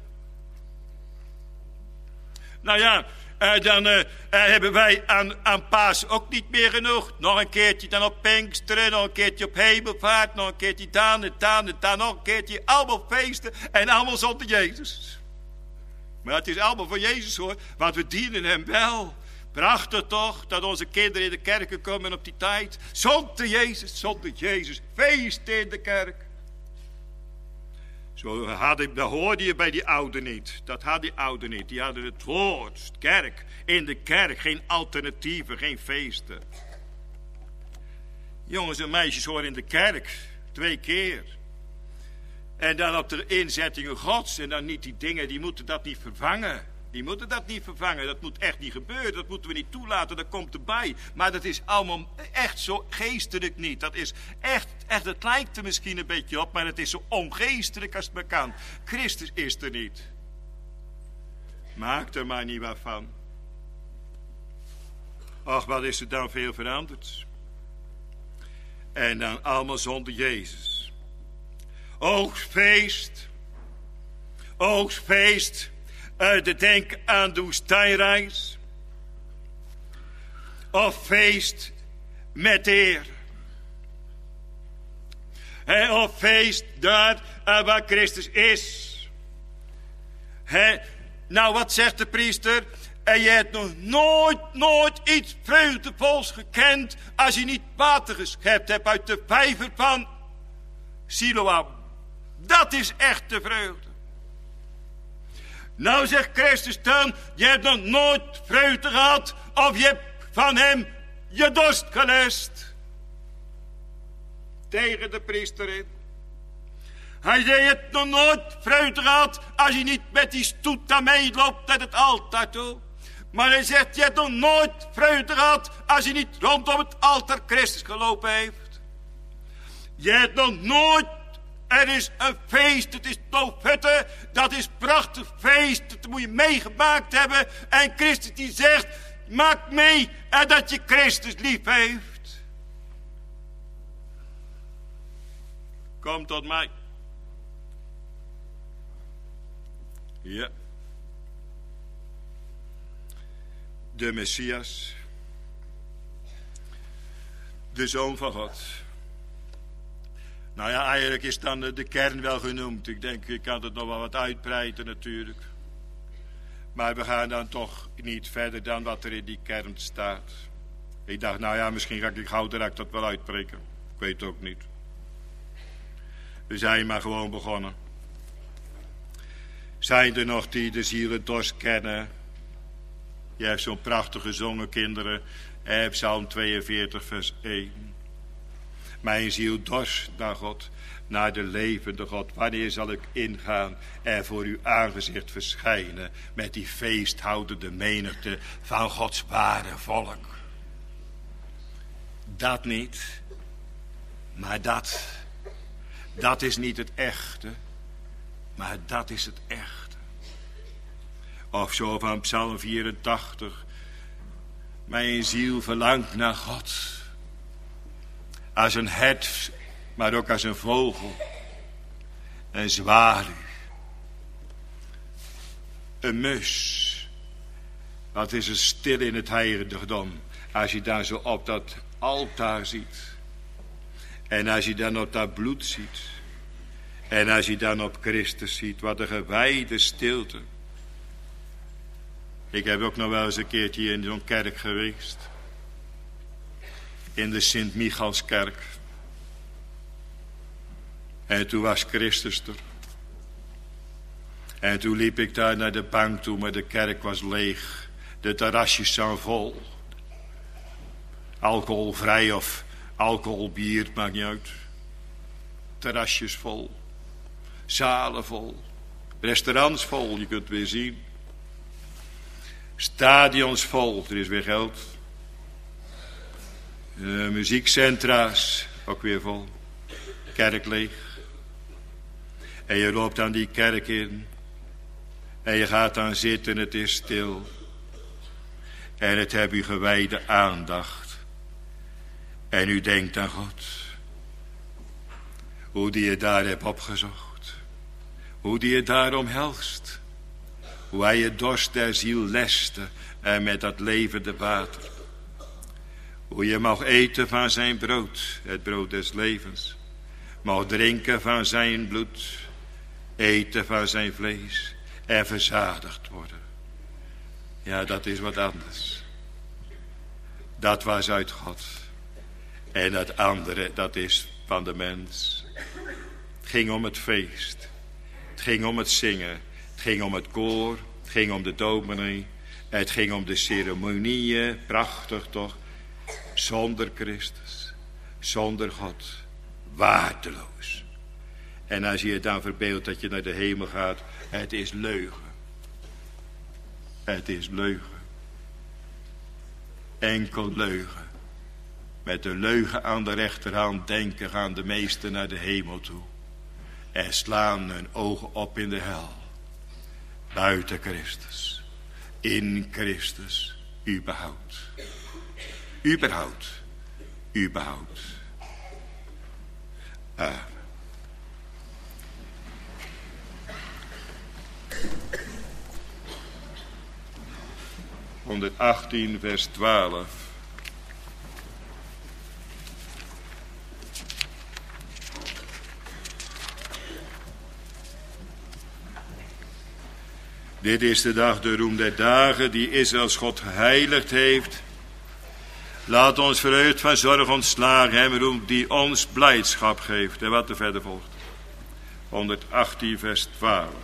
Nou ja, uh, dan uh, uh, hebben wij aan, aan Pasen ook niet meer genoeg. Nog een keertje dan op Pinksteren, nog een keertje op Hemelvaart, nog een keertje dan en dan en dan nog een keertje. Allemaal feesten en allemaal zonder Jezus. Maar het is allemaal voor Jezus hoor, want we dienen hem wel. Prachtig toch, dat onze kinderen in de kerken komen op die tijd. Zonder Jezus, zonder Jezus, feest in de kerk. Zo hadden, dat hoorde je bij die ouden niet. Dat hadden die ouden niet. Die hadden het woord, kerk. In de kerk, geen alternatieven, geen feesten. Jongens en meisjes horen in de kerk. Twee keer. En dan op de inzettingen gods. En dan niet die dingen, die moeten dat niet vervangen. Die moeten dat niet vervangen. Dat moet echt niet gebeuren. Dat moeten we niet toelaten. Dat komt erbij. Maar dat is allemaal echt zo geestelijk niet. Dat is echt, echt, het lijkt er misschien een beetje op. Maar het is zo ongeestelijk als het maar kan. Christus is er niet. Maak er maar niet wat van. Och, wat is er dan veel veranderd. En dan allemaal zonder Jezus. Oogstfeest. Oogstfeest. Uit de denk aan de woestijnreis. Of feest met eer. He, of feest daar waar Christus is. He, nou, wat zegt de priester? En je hebt nog nooit, nooit iets vreugdevols gekend als je niet water geschept hebt uit de vijver van Siloam. Dat is echte vreugde. Nou zegt Christus dan, je hebt nog nooit vreugde gehad of je hebt van hem je dorst gelust. Tegen de priester in. Hij zei, je hebt nog nooit vreugde gehad als je niet met die stoet daar meeloopt naar het altaar toe. Maar hij zegt, je hebt nog nooit vreugde gehad als je niet rondom het altaar Christus gelopen heeft. Je hebt nog nooit, er is een feest, het is Loofhutten, dat is een prachtig feest, dat moet je meegemaakt hebben. En Christus die zegt, maak mee en dat je Christus lief heeft. Kom tot mij. Ja. De Messias. De Zoon van God. Nou ja, eigenlijk is dan de kern wel genoemd. Ik denk, ik kan het nog wel wat uitbreiden natuurlijk. Maar we gaan dan toch niet verder dan wat er in die kern staat. Ik dacht, nou ja, misschien ga ik gauw direct dat wel uitbreken. Ik weet het ook niet. We zijn maar gewoon begonnen. Zijn er nog die de zielendorst kennen? Je hebt zo'n prachtig gezongen, kinderen. Eh, Psalm tweeënveertig, vers één. Mijn ziel dorst naar God, naar de levende God. Wanneer zal ik ingaan en voor uw aangezicht verschijnen met die feesthoudende menigte van Gods ware volk? Dat niet, maar dat, dat is niet het echte, maar dat is het echte. Of zo van Psalm vierentachtig. Mijn ziel verlangt naar God. Als een hert, maar ook als een vogel. Een zwaluw. Een mus. Wat is er stil in het heiligdom. Als je daar zo op dat altaar ziet. En als je dan op dat bloed ziet. En als je dan op Christus ziet. Wat een gewijde stilte. Ik heb ook nog wel eens een keertje in zo'n kerk geweest. In de Sint-Michaelskerk. En toen was Christus er. En toen liep ik daar naar de bank toe, maar de kerk was leeg. De terrasjes staan vol. Alcoholvrij of alcoholbier, maakt niet uit. Terrasjes vol. Zalen vol. Restaurants vol, je kunt het weer zien. Stadions vol, er is weer geld. Uh, muziekcentra's, ook weer vol. Kerk leeg. En je loopt aan die kerk in. En je gaat dan zitten, het is stil. En het heeft u gewijde aandacht. En u denkt aan God. Hoe die je daar hebt opgezocht. Hoe die je daar omhelst. Hoe hij je dorst der ziel leste en met dat levende water. Hoe je mag eten van zijn brood, het brood des levens. Mag drinken van zijn bloed, eten van zijn vlees en verzadigd worden. Ja, dat is wat anders. Dat was uit God. En dat andere, dat is van de mens. Het ging om het feest. Het ging om het zingen. Het ging om het koor. Het ging om de dominee. Het ging om de ceremonieën. Prachtig toch. Zonder Christus. Zonder God. Waardeloos. En als je je dan verbeeldt dat je naar de hemel gaat. Het is leugen. Het is leugen. Enkel leugen. Met de leugen aan de rechterhand denken gaan de meesten naar de hemel toe. En slaan hun ogen op in de hel. Buiten Christus. In Christus. Überhaupt. Überhaupt. Überhaupt. Ah. honderdachttien vers twaalf. Dit is de dag, de roem der dagen, die Israëls God geheiligd heeft. Laat ons vreugd van zorg ontslagen hem roemt die ons blijdschap geeft. En wat er verder volgt. honderdachttien vers twaalf.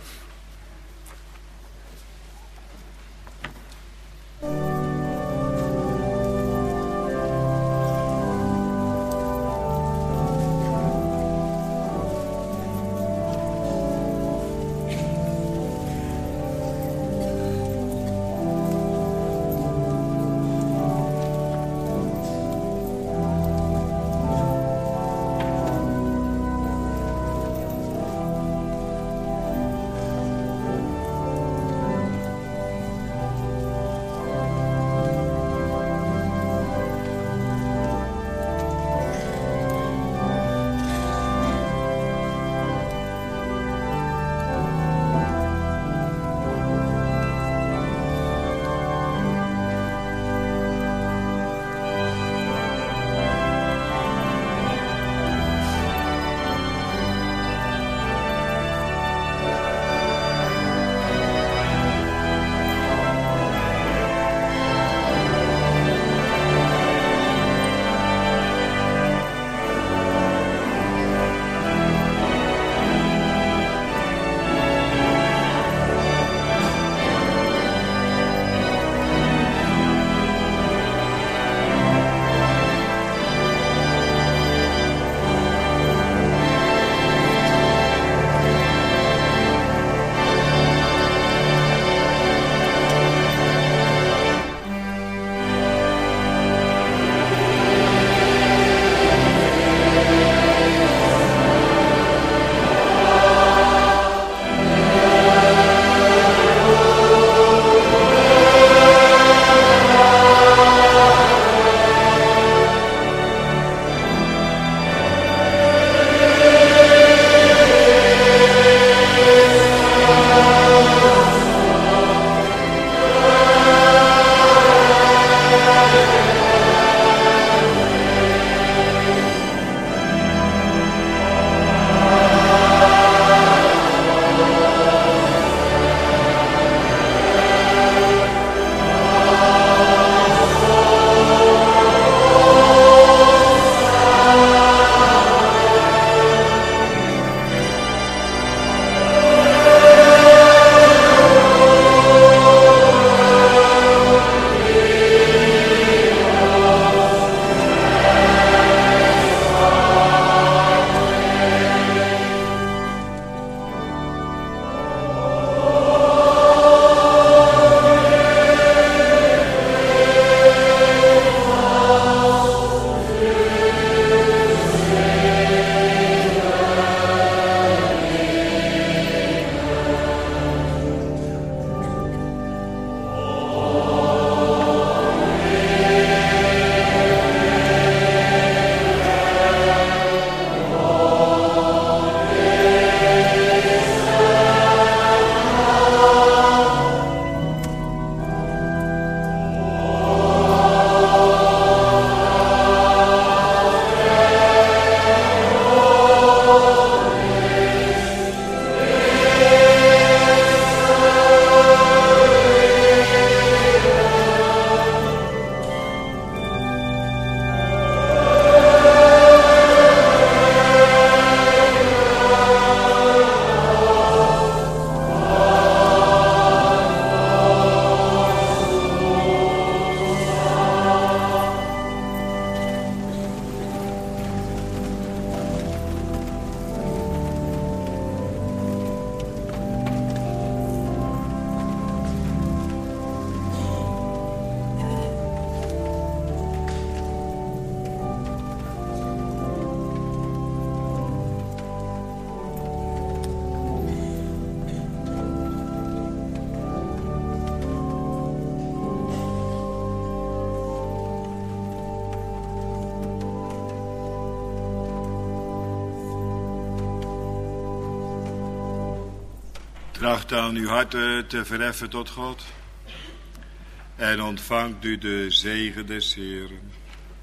Tracht dan uw harten te verheffen tot God. En ontvangt u de zegen des Heeren.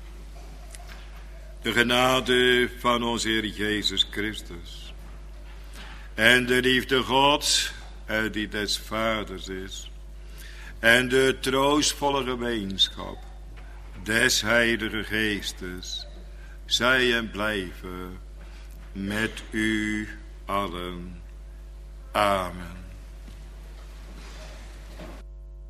De genade van onze Heer Jezus Christus. En de liefde Gods, die des Vaders is. En de troostvolle gemeenschap des Heilige Geestes. Zij en blijven met u allen. Amen.